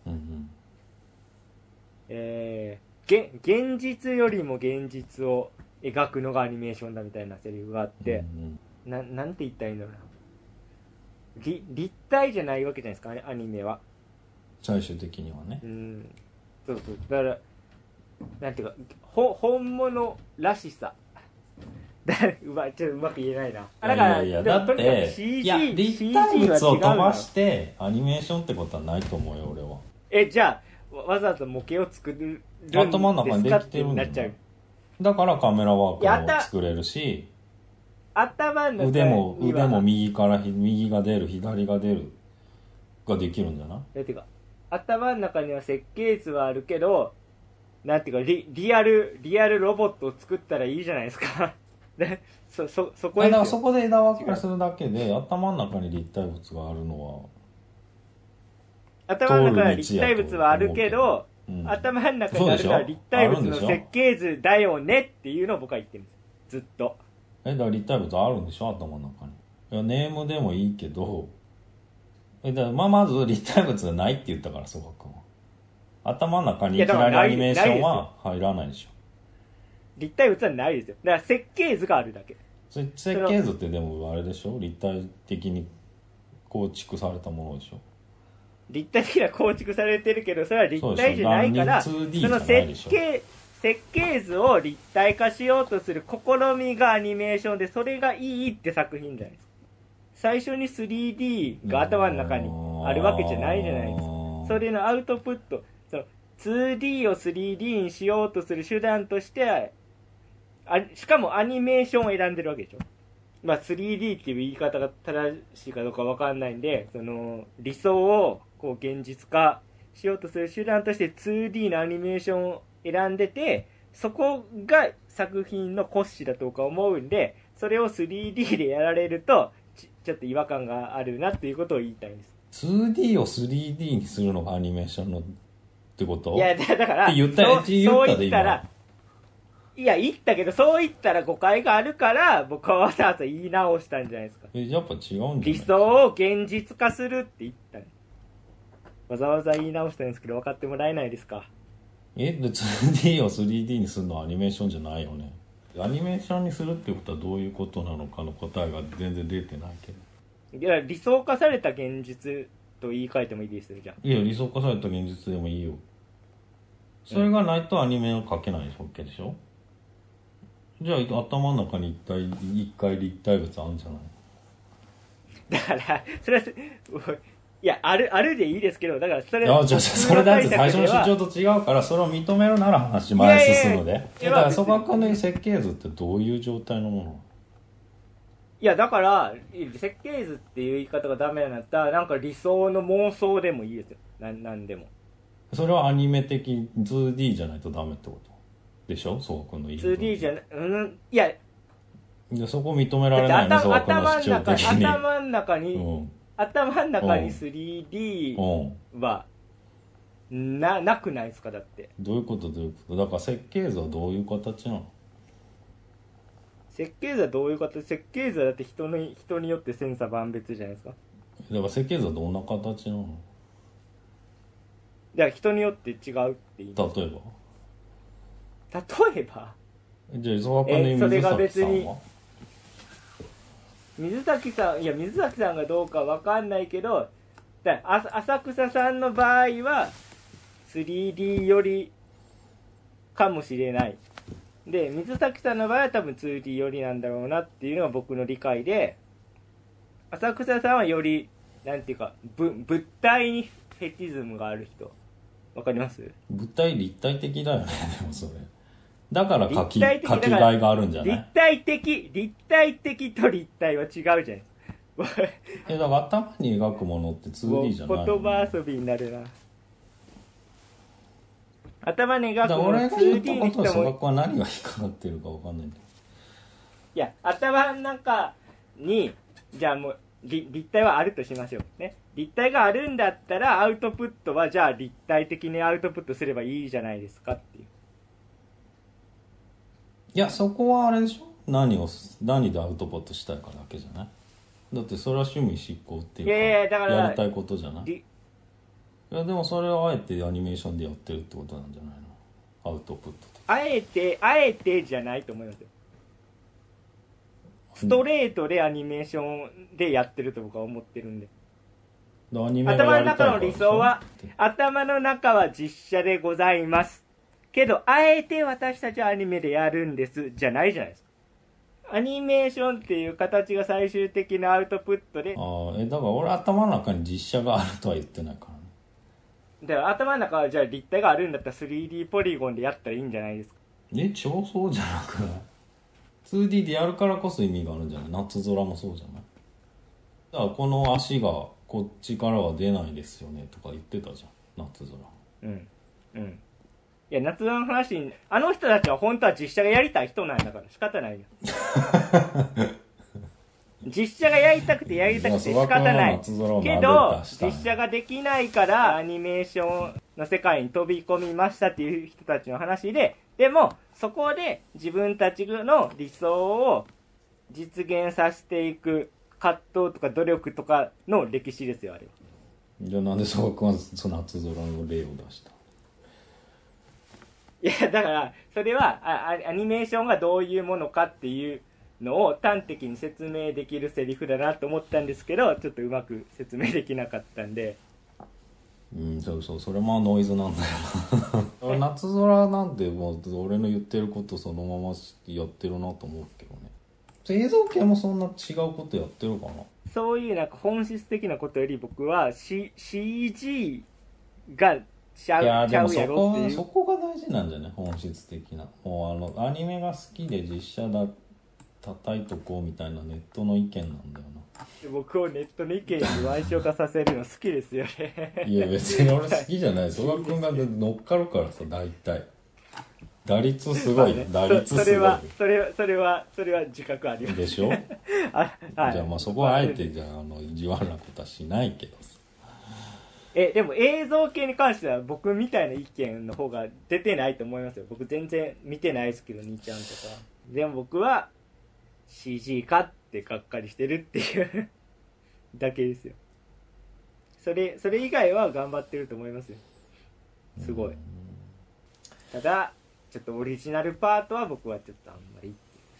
現実よりも現実を描くのがアニメーションだみたいなセリフがあって、なんて言ったらいいんだろうな、立体じゃないわけじゃないですか、アニメは最終的にはね。 そうだからなんていうか本物らしさちょっとうまく言えないな。だからだって CG 立体物を飛ばしてアニメーションってことはないと思うよ俺は。じゃあわざわざ模型を作るんですか頭の中にできてるんだよ。だからカメラワークも作れるし、 頭の腕も右が出る左が出るができるんじゃない？ てか頭の中には設計図はあるけど、なんていうかリアルロボットを作ったらいいじゃないですか。そこだからそこで枝分かれするだけで頭の中に立体物があるのは頭の中に立体物はあるけど、頭の中にあるのは立体物の設計図だよねっていうのを僕は言ってるんですずっと。 だから立体物あるんでしょ頭の中に。いやネームでもいいけど、だからまず立体物がないって言ったから曽我君は頭の中にいきなりアニメーションは入らないでしょ。 立体物はないですよ。だから設計図があるだけ。 設計図ってでもあれでしょ、立体的に構築されたものでしょ。 立体的には構築されてるけどそれは立体じゃないから、その設計図を立体化しようとする試みがアニメーションで、それがいいって作品じゃないですか。最初に 3D が頭の中にあるわけじゃないじゃないですか。それのアウトプット、その 2D を 3D にしようとする手段としてしかもアニメーションを選んでるわけでしょ。3D っていう言い方が正しいかどうか分かんないんで、その理想をこう現実化しようとする手段として 2D のアニメーションを選んでて、そこが作品の骨子だとか思うんで、それを 3D でやられるとちょっと違和感があるなっていうことを言いたいんです。 2D を 3D にするのがアニメーションのってこと？ いやだからって言ったで今。 いや言ったけど、そう言ったら誤解があるから僕はわざわざ言い直したんじゃないですか。 やっぱ違うんじゃない？ 理想を現実化するって言ったね。わざわざ言い直したんですけど分かってもらえないですか ？2D を 3D にするのはアニメーションじゃないよね。アニメーションにするってことはどういうことなのかの答えが全然出てないけど。 いや理想化された現実と言い換えてもいいですよ。じゃあいや理想化された現実でもいいよ。それがないとアニメを描けないわけでしょ。じゃあ頭の中に一回立体物あるんじゃない？ だからそれはいやあるでいいですけど、だからそれじゃあそれだって最初の主張と違うから、それを認めるなら話前進むで。だから曽我君の設計図ってどういう状態のもの？ いやだから設計図っていう言い方がダメなんだったら、なんか理想の妄想でもいいですよ。なんでも。 それはアニメ的 2D じゃないとダメってことでしょ？曽我君の言い分。 2D じゃいやいやそこ認められないね、そこの主張的に。 頭の中に、3D はなくないですか？だってどういうことだから設計図はどういう形なの？ 設計図はどういう形？設計図はだって人によって千差万別じゃないですか。 だから設計図はどんな形なの？ だから人によって違うって言います。 例えばじゃあ磯川君の水崎さんは？ 水崎さんがどうか分かんないけど、浅草さんの場合は 3D 寄りかもしれないで、水崎さんの場合は多分 2D 寄りなんだろうなっていうのが僕の理解で、浅草さんはよりなんていうか物体にフェチズムがある人。わかります？ 物体立体的だよね。でもそれだから書きがいがあるんじゃない？ 立体的と立体は違うじゃないですか。 だから頭に描くものって 2D じゃないの？ 言葉遊びになるな。頭に描くもの 2D にしても、 俺が言ったことはそ学は何が引っかかってるかわかんないんだよ。 いや、頭の中にじゃあもう立体はあるとしましょうね。立体があるんだったらアウトプットはじゃあ立体的にアウトプットすればいいじゃないですかっていう。 いや、そこはあれでしょ、何でアウトプットしたいかだけじゃない？だってそれは趣味執行っていうか、やりたいことじゃない？いやでもそれはあえてアニメーションでやってるってことなんじゃないの？アウトプットとあえてじゃないと思いますよ。ストレートでアニメーションでやってると僕は思ってるんで。 アニメ頭の中の理想は、頭の中は実写でございますけど、あえて私たちはアニメでやるんですじゃないじゃないですか。アニメーションっていう形が最終的なアウトプットで。 だから俺頭の中に実写があるとは言ってないからね。 だから頭の中はじゃあ立体があるんだったら 3D ポリゴンでやったらいいんじゃないですか。 超そうじゃなくない？ 2D でやるからこそ意味があるんじゃない？夏空もそうじゃない？だからこの足がこっちからは出ないですよねとか言ってたじゃん、夏空。 いや、夏空の話、あの人たちは本当は実写がやりたい人なんだから仕方ないよ。実写がやりたくて仕方ないけど、実写ができないからアニメーションの世界に飛び込みましたっていう人たちの話で、でもそこで自分たちの理想を実現させていく葛藤とか努力とかの歴史ですよ、あれ。 じゃあなんで曽我君はその夏空の例を出した？ いや、だからそれはアニメーションがどういうものかっていうのを端的に説明できるセリフだなと思ったんですけど、ちょっとうまく説明できなかったんで。 そうそれもノイズなんだよな。夏空なんてもう俺の言ってることそのままやってるなと思うけどね。映像系もそんな違うことやってるかな。 そういうなんか本質的なことより僕は、CG がちゃうやろっていう。 そこが大事なんじゃない？本質的な。もうアニメが好きで実写だ叩いとこうみたいなネットの意見なんだよな。 僕をネットの意見に歪償化させるの好きですよね。 いや別に俺好きじゃない。曽我君が乗っかるからさ、大体打率すごい、ね、打率すごい。 それは自覚ありますでしょはい、じゃあまあそこはあえてじゃあ意地悪なことはしないけどさ。 でも映像系に関しては僕みたいな意見の方が出てないと思いますよ。僕全然見てないですけど、兄ちゃんとか。でも僕は CG かってがっかりしてるっていうだけですよ。それ以外は頑張ってると思いますよ。すごい。ただちょっとオリジナルパートは僕はちょっとあんまり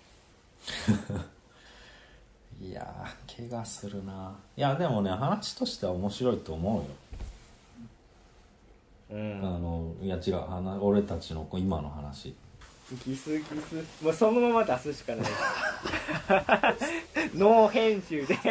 いやー怪我するな。いやでもね、話としては面白いと思うよ。いや違う、俺たちの今の話ギスもうそのまま出すしかないノー編集でい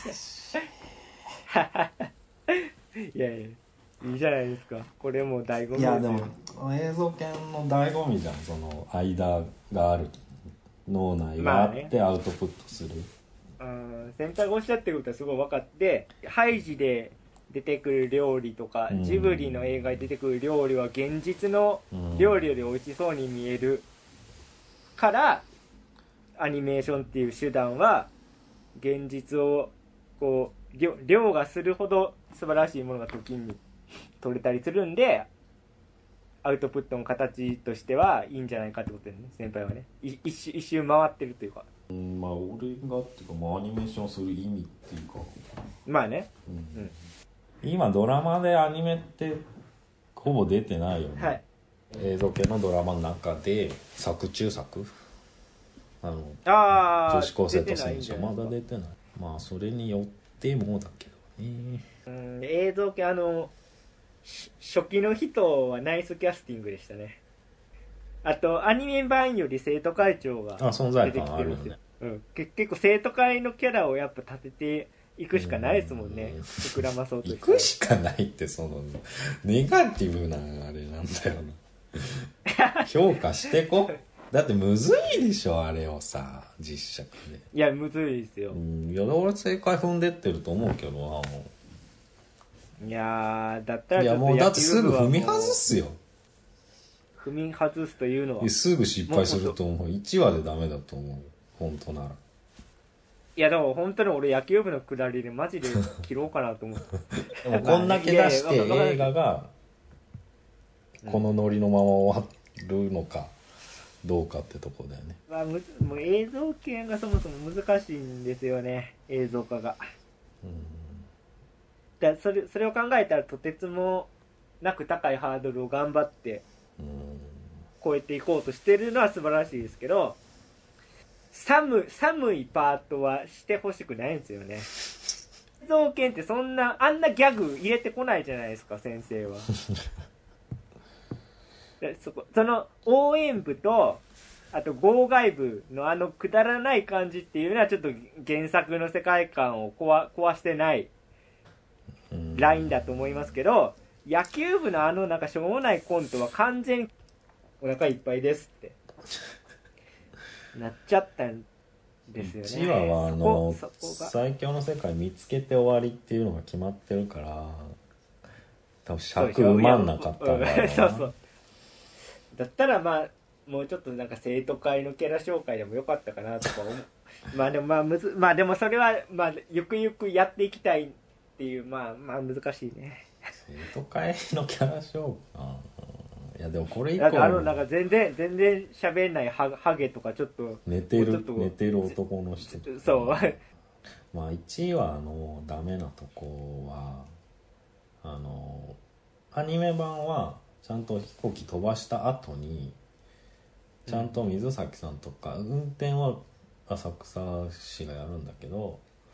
やいいじゃないですか。これも醍醐味ですよ。いやでも映像系の醍醐味じゃん。その間がある、脳内があってアウトプットする、 先輩がおっしゃってることはすごい分かって、ハイジで出てくる料理とか、ジブリの映画に出てくる料理は現実の料理より美味しそうに見えるから、 アニメーションっていう手段は現実をこう凌駕するほど素晴らしいものが時に撮れたりするんで、アウトプットの形としてはいいんじゃないかってことですね、先輩はね。一周回ってるというか。 まあ俺がっていうか、まあ、アニメーションする意味っていうか、 まあね、 今ドラマでアニメってほぼ出てないよね、 はい、 映像系のドラマの中で作中作女子高生と選手まだ出てない。まあそれによってもだけどね。 映像系初期の人はナイスキャスティングでしたね。あとアニメ版より生徒会長が存在感あるよね。 結構生徒会のキャラをやっぱ立てていくしかないですもんね、膨らまそうとして。 いくしかないってそのネガティブなあれなんだよな評価してこ。だってむずいでしょあれをさ、実写化で。 いやむずいですよ。 いや俺正解踏んでってると思うけどな。もういやだったらいやもうだってすぐ踏み外すよ。 踏み外すというのはすぐ失敗すると思う。1話でダメだと思う本当なら。 いやでも本当に俺野球部のくだりでマジで切ろうかなと思ってでもこんだけ出して映画がこのノリのまま終わるのかどうかってとこだよね。 もう映像系がそもそも難しいんですよね、映像化が。それを考えたらとてつもなく高いハードルを頑張って超えていこうとしてるのは素晴らしいですけど、寒いパートはしてほしくないんですよね。映像系ってあんなギャグ入れてこないじゃないですか、先生は。その応援部とあと号外部のくだらない感じっていうのはちょっと原作の世界観を壊してないラインだと思いますけど、野球部のなんかしょうもないコントは完全にお腹いっぱいですってなっちゃったんですよね。 1話は最強の世界見つけて終わりっていうのが決まってるから多分尺埋まんなかったんだろうな。そうだったらまあもうちょっとなんか生徒会のキャラ紹介でもよかったかなとか思うまあでもそれはゆくゆくやっていきたいっていう難しいね。 生徒会のキャラ紹介、いやでもこれ以降なんか全然喋んないハゲとかちょっと寝てる男の人とか、 そうまあ1話のダメなとこはアニメ版はちゃんと飛行機飛ばした後にちゃんと水崎さんとか、運転は浅草市がやるんだけど、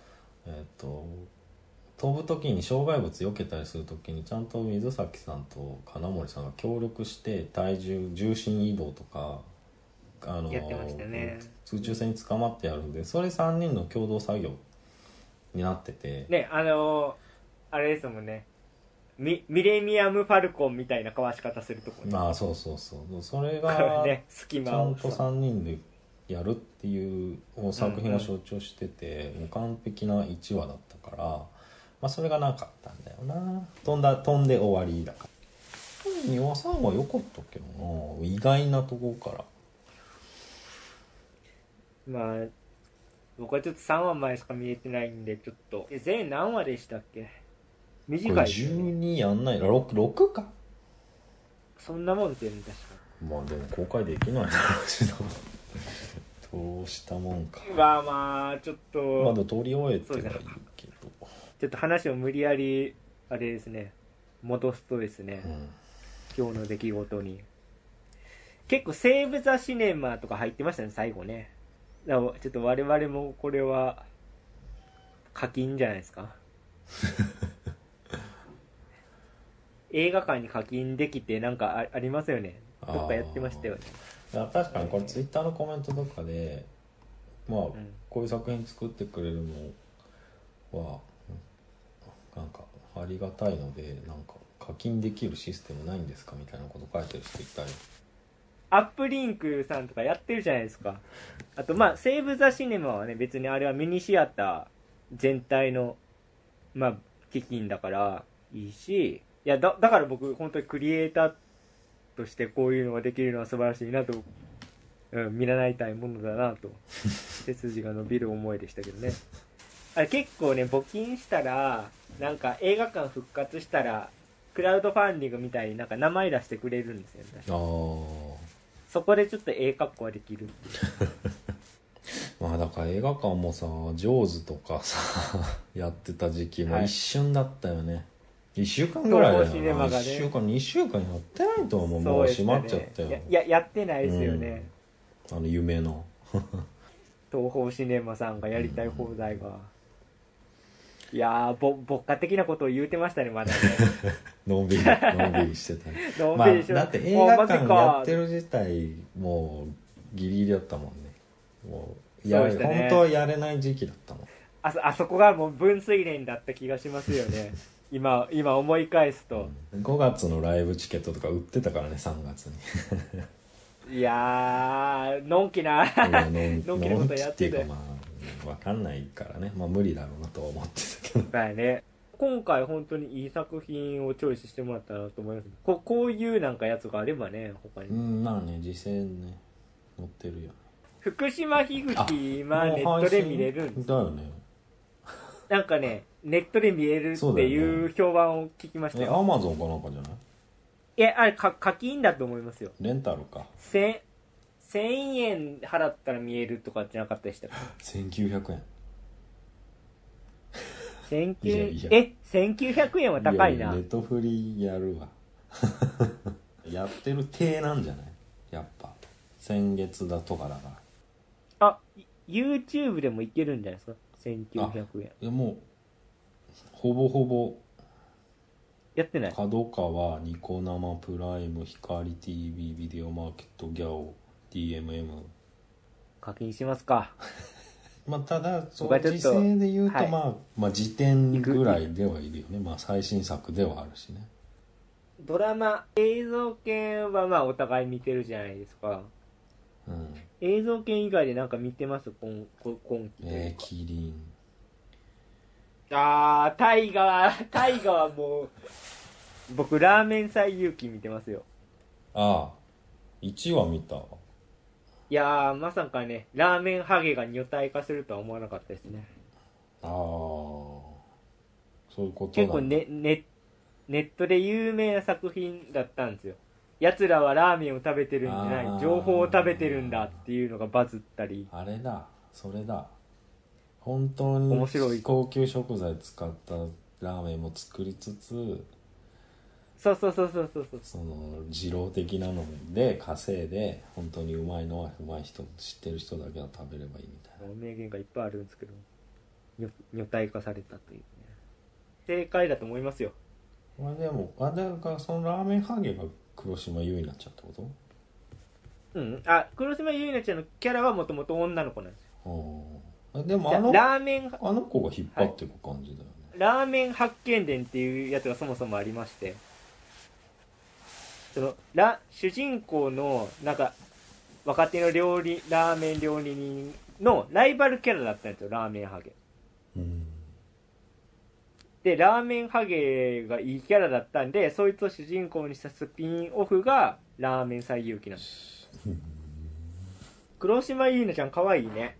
飛ぶ時に障害物避けたりする時にちゃんと水崎さんと金森さんが協力して重心移動とかやってましたね。 空中戦に捕まってやるんで、それ3人の共同作業になっててね、あれですもんね、ミレニアムファルコンみたいなかわし方するとこね。 そうそれがね、 ちゃんと3人でやるっていう作品を象徴してて、もう完璧な1話だったから、それがなかったんだよな。飛んで終わりだから2話3話良かったけどな、意外なとこから。 僕はちょっと3話前しか見えてないんで、ちょっと全何話でしたっけ？短いですね。 12やんないの 6か、 そんなもんですよね、確か。 でも公開できないなどうしたもんか。 ちょっとで取り終えてはいるけど、 ちょっと話を無理やりあれですね戻すとですね、今日の出来事に結構セーブ・ザ・シネマとか入ってましたね、最後ね。だからちょっと我々もこれは課金じゃないですか映画館に課金できてなんか ありますよね、どっかやってましたよね。 確かにこれツイッターのコメントとかでこういう作品作ってくれるのはなんかありがたいので、なんか課金できるシステムないんですかみたいなこと書いてる人いたり、 アップリンクさんとかやってるじゃないですか。あとセーブ・ザ・シネマはね、別にあれはミニシアター全体の基金だからいいし、だから僕本当にクリエイターとしてこういうのができるのは素晴らしいなと見習いたいものだなと背筋が伸びる思いでしたけどね。あれ結構ね、募金したらなんか映画館復活したらクラウドファンディングみたいになんか名前出してくれるんですよね。 あそこでちょっと格好ができるっていうまあだから映画館もさ、ジョーズとかさやってた時期も一瞬だったよね、1週間ぐらいだよな、 シネマがね、 1週間2週間やってないと思う、もう閉まっちゃったよ。 やってないですよね、 夢の東宝シネマさんがやりたい放題が、いやー牧歌的なことを言うてましたね、まだねのんびりしてたねのんびりしだって映画館やってる自体もうギリギリだったもんね。もうそうでしたね、 本当はやれない時期だったもん。 あそこがもう分水嶺だった気がしますよね今思い返すと、 5月のライブチケットとか売ってたからね、3月にいやーのんきなのんきなことやってて、 まあ分かんないからね、まあ無理だろうなとは思ってたけどまあね、今回本当にいい作品をチョイスしてもらったなと思います。こういうなんかやつがあればね、他に、 まあね、実際ね載ってるよね。 福島樋口今ネットで見れるんですだよね。 なんかね、ネットで見れるっていう評判を聞きましたよ。 アマゾンかなんかじゃない？ いや、あれ課金だと思いますよ。 レンタルか。 1000円払ったら見えるとかじゃなかったでしたか 1900円。 1900円は高いな。 ネットフリやるわやってる体なんじゃない？やっぱ先月だとかだから。 YouTube でもいけるんじゃないですか、1900円。 いやもうほぼやってない。 角川、ニコ生、プライム、光 TV、ビデオマーケット、ギャオ、DMM。 課金しますかまあただ僕はちょっと時勢で言うと、 はい、 まあ時点ぐらいではいるよね。まあ最新作ではあるしね。 ドラマ映像系はまあお互い見てるじゃないですか。映像系以外でなんか見てます？今期キリン。 大河はもう僕ラーメン最遊記見てますよ。 1話見た。 いやー、まさかね、ラーメンハゲが女体化するとは思わなかったですね。 そういうこと結構ネットで有名な作品だったんですよ。奴らはラーメンを食べてるんじゃない、情報を食べてるんだっていうのがバズったり。 あれだ、それだ。本当に面白い高級食材使ったラーメンも作りつつ、 そうその二郎的なので稼いで、本当にうまいのはうまい人、知ってる人だけが食べればいいみたいな名言がいっぱいあるんですけど、女体化されたというね。正解だと思いますよ。 まあでもだからそのラーメンハゲが黒島結菜になっちゃったこと？ 黒島結菜ちゃんのキャラはもともと女の子なんですよ。 でもラーメンあの子が引っ張っていく感じだよね、 ラーメン発見伝っていうやつがそもそもありまして、主人公のなんか若手のラーメン料理人のライバルキャラだったんですよ、ラーメンハゲ。でラーメンハゲがいいキャラだったんで、そいつを主人公にしたスピンオフがラーメン最遊記なんです。黒島結菜ちゃん可愛いね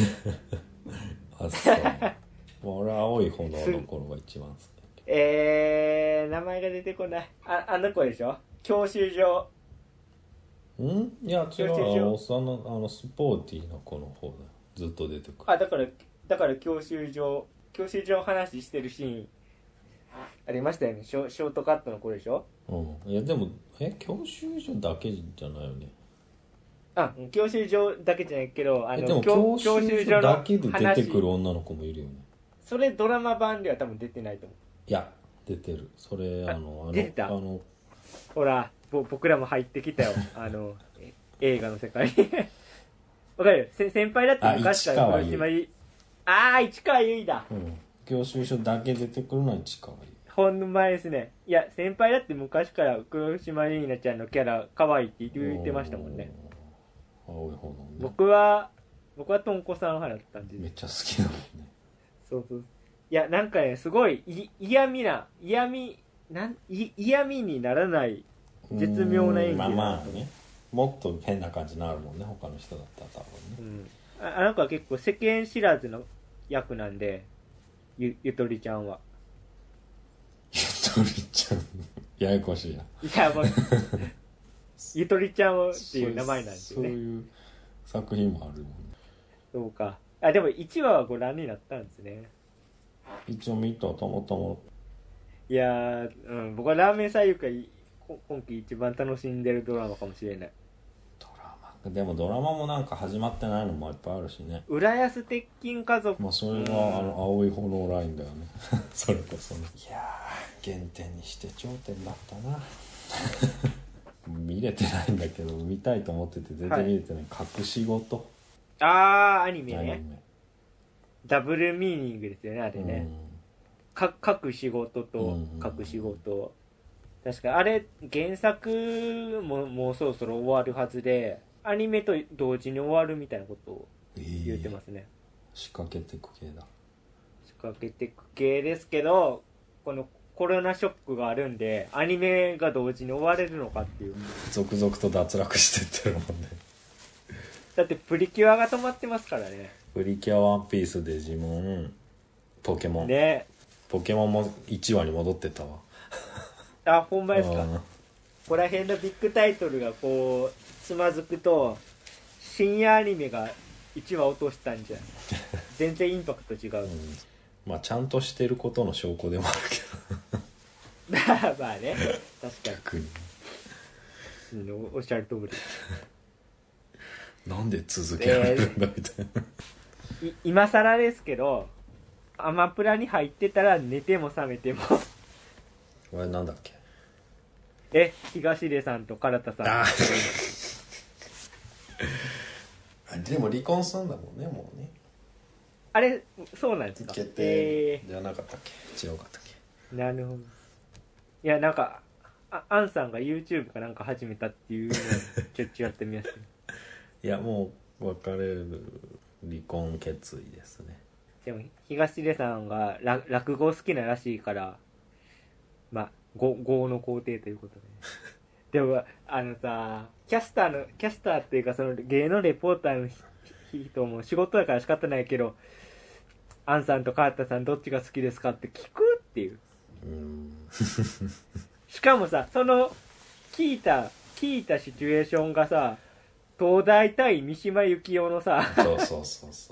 そう俺は青い炎の頃が一番好き。 名前が出てこない。あの子でしょ、教習所。 いや違う、スポーティーな子の方だよ、ずっと出てくる。 だから教習所の話してるシーンありましたよね。ショートカットの子でしょ。 いやでも教習所だけじゃないよね。 教習所だけじゃないけど、 でも教習所だけで出てくる女の子もいるよね。 それドラマ版では多分出てないと思う。 いや出てる。それ出てた。ほら僕らも入ってきたよ映画の世界にわかるよ。先輩だって昔から黒島市川由衣だ。 教習所だけ出てくるのは市川由衣。 ほんまですね。いや先輩だって昔から黒島結菜ちゃんのキャラ可愛いって言ってましたもんね。 青い方のね。 僕はとんこさん派だったんです。 めっちゃ好きだもんね。 そういやなんかね、すごい嫌味にならない絶妙な演技だなと。 もっと変な感じになるもんね他の人だったら多分ね、 あの子は結構世間知らずの役なんで、ゆとりちゃんは。 ゆとりちゃんややこしいな。 いやもうゆとりちゃんっていう名前なんですよね。 そういう作品もあるもんね。 そうか。あ、でも1話はご覧になったんですね。 一応見たたまたま。 いやー、僕はラーメン最優会今期一番楽しんでるドラマかもしれない。 ドラマでもドラマもなんか始まってないのもいっぱいあるしね。 浦安鉄筋家族、 まあそれは青い炎ラインだよねそれこそね。いやー原点にして頂点だったな見れてないんだけど見たいと思ってて全然見れてない、隠し事。 アニメね。 アニメダブルミーニングですよね、あれね。各仕事と各仕事、確かあれ原作もうそろそろ終わるはずで、アニメと同時に終わるみたいなことを言ってますね。 仕掛けてく系だ。 仕掛けてく系ですけど、このコロナショックがあるんでアニメが同時に終われるのかっていう。 続々と脱落してってるもんねだってプリキュアが止まってますからね。 プリキュア、ワンピース、デジモン、ポケモンね。 ポケモンも1話に戻ってたわ。 あ、ほんまですか。ここら辺のビッグタイトルがこうつまずくと深夜アニメが1話落としたんじゃ全然インパクト違う、 まあちゃんとしてることの証拠でもあるけどまあね、確か逆ににおっしゃる通り。 なんで続けられるんだみたいな今更ですけど、アマプラに入ってたら寝ても覚めてもこれなんだっけ、 東出さんと唐田さん。 でも離婚するんだもんね、もうね。 あれそうなんですか。 決定じゃなかったっけ、違うかったっけ。 なるほど。いやなんかアンさんが YouTube かなんか始めたっていうのをちょっちゅうやってみましたいやもう別れる離婚決意ですね。 でも東出さんが落語好きならしいから、まあ業の皇帝ということででもさ、キャスターっていうかその芸能レポーターの人も仕事だから仕方ないけど、アンさんと川田さんどっちが好きですかって聞くっていう。しかもさ、その聞いたシチュエーションがさ、東大対三島由紀夫のさそう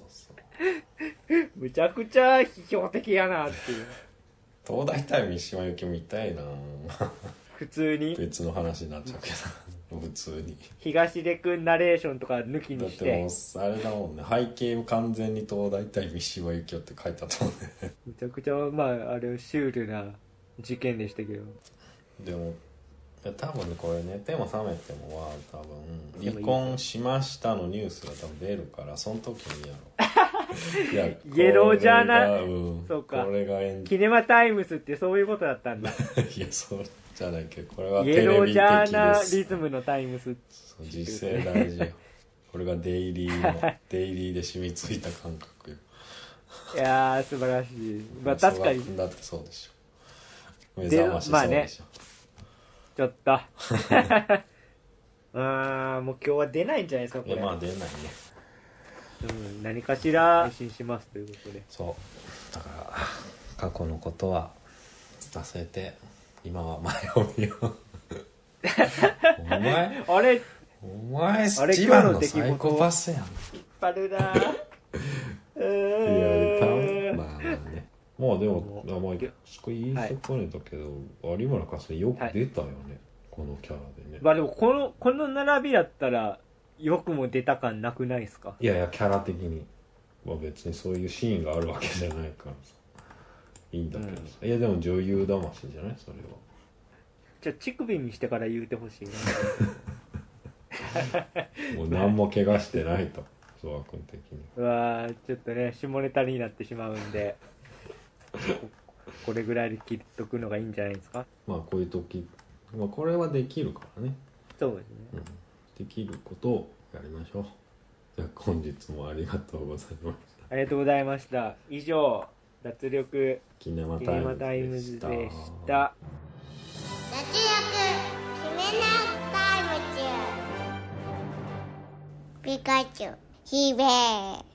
むちゃくちゃ批評的やなっていう。 東大対三島由紀夫みたいな普通に別の話になっちゃうけど普通に東出くんナレーションとか抜きだっにしててもうあれだもんね、背景を完全に東大対三島由紀夫って書いてあったもんねめちゃくちゃまああれシュールな事件でしたけど。 でも多分これ寝ても覚めてもは多分離婚しましたのニュースが多分出るから、その時にやろういやイエロージャーナル、そうか、 これがキネマタイムスってそういうことだったんだいやそうじゃないけど、これはイエテレビ的ロージャーナです。 リズムのタイムス。 そう時勢大事よこれがデイリーで染みついた感覚よ。 いやー素晴らしい。まあ確かにだってそうでしょ、目覚ましそうでしょ、 ちょっともう今日は出ないんじゃないですかこれ。 まあ出ないね、 何かしら配信しますということで。 そうだから過去のことは忘れて今は前を見ようあれお前一番のサイコパスやん。 引っ張るなまあね。まあでもまあ言い損ねたけど、有村架純よく出たよね、このキャラでね。 まあでもこの並びだったらよくも出た感なくないですか。 いやキャラ的にまあ別にそういうシーンがあるわけじゃないからさいいんだけどさ、いやでも女優魂じゃないそれは。 じゃあ乳首にしてから言うてほしいなもう何も怪我してないと諏訪君的に。 うわーちょっとね下ネタになってしまうんでこれぐらいで切っとくのがいいんじゃないですか。 まあこういう時、まあ、これはできるからね。 そうですね、 できることをやりましょう。じゃあ本日もありがとうございました。 ありがとうございました。以上脱力キネマタイムズでした。 脱力キメナタイム中。 ピカチュウ、ヒベー。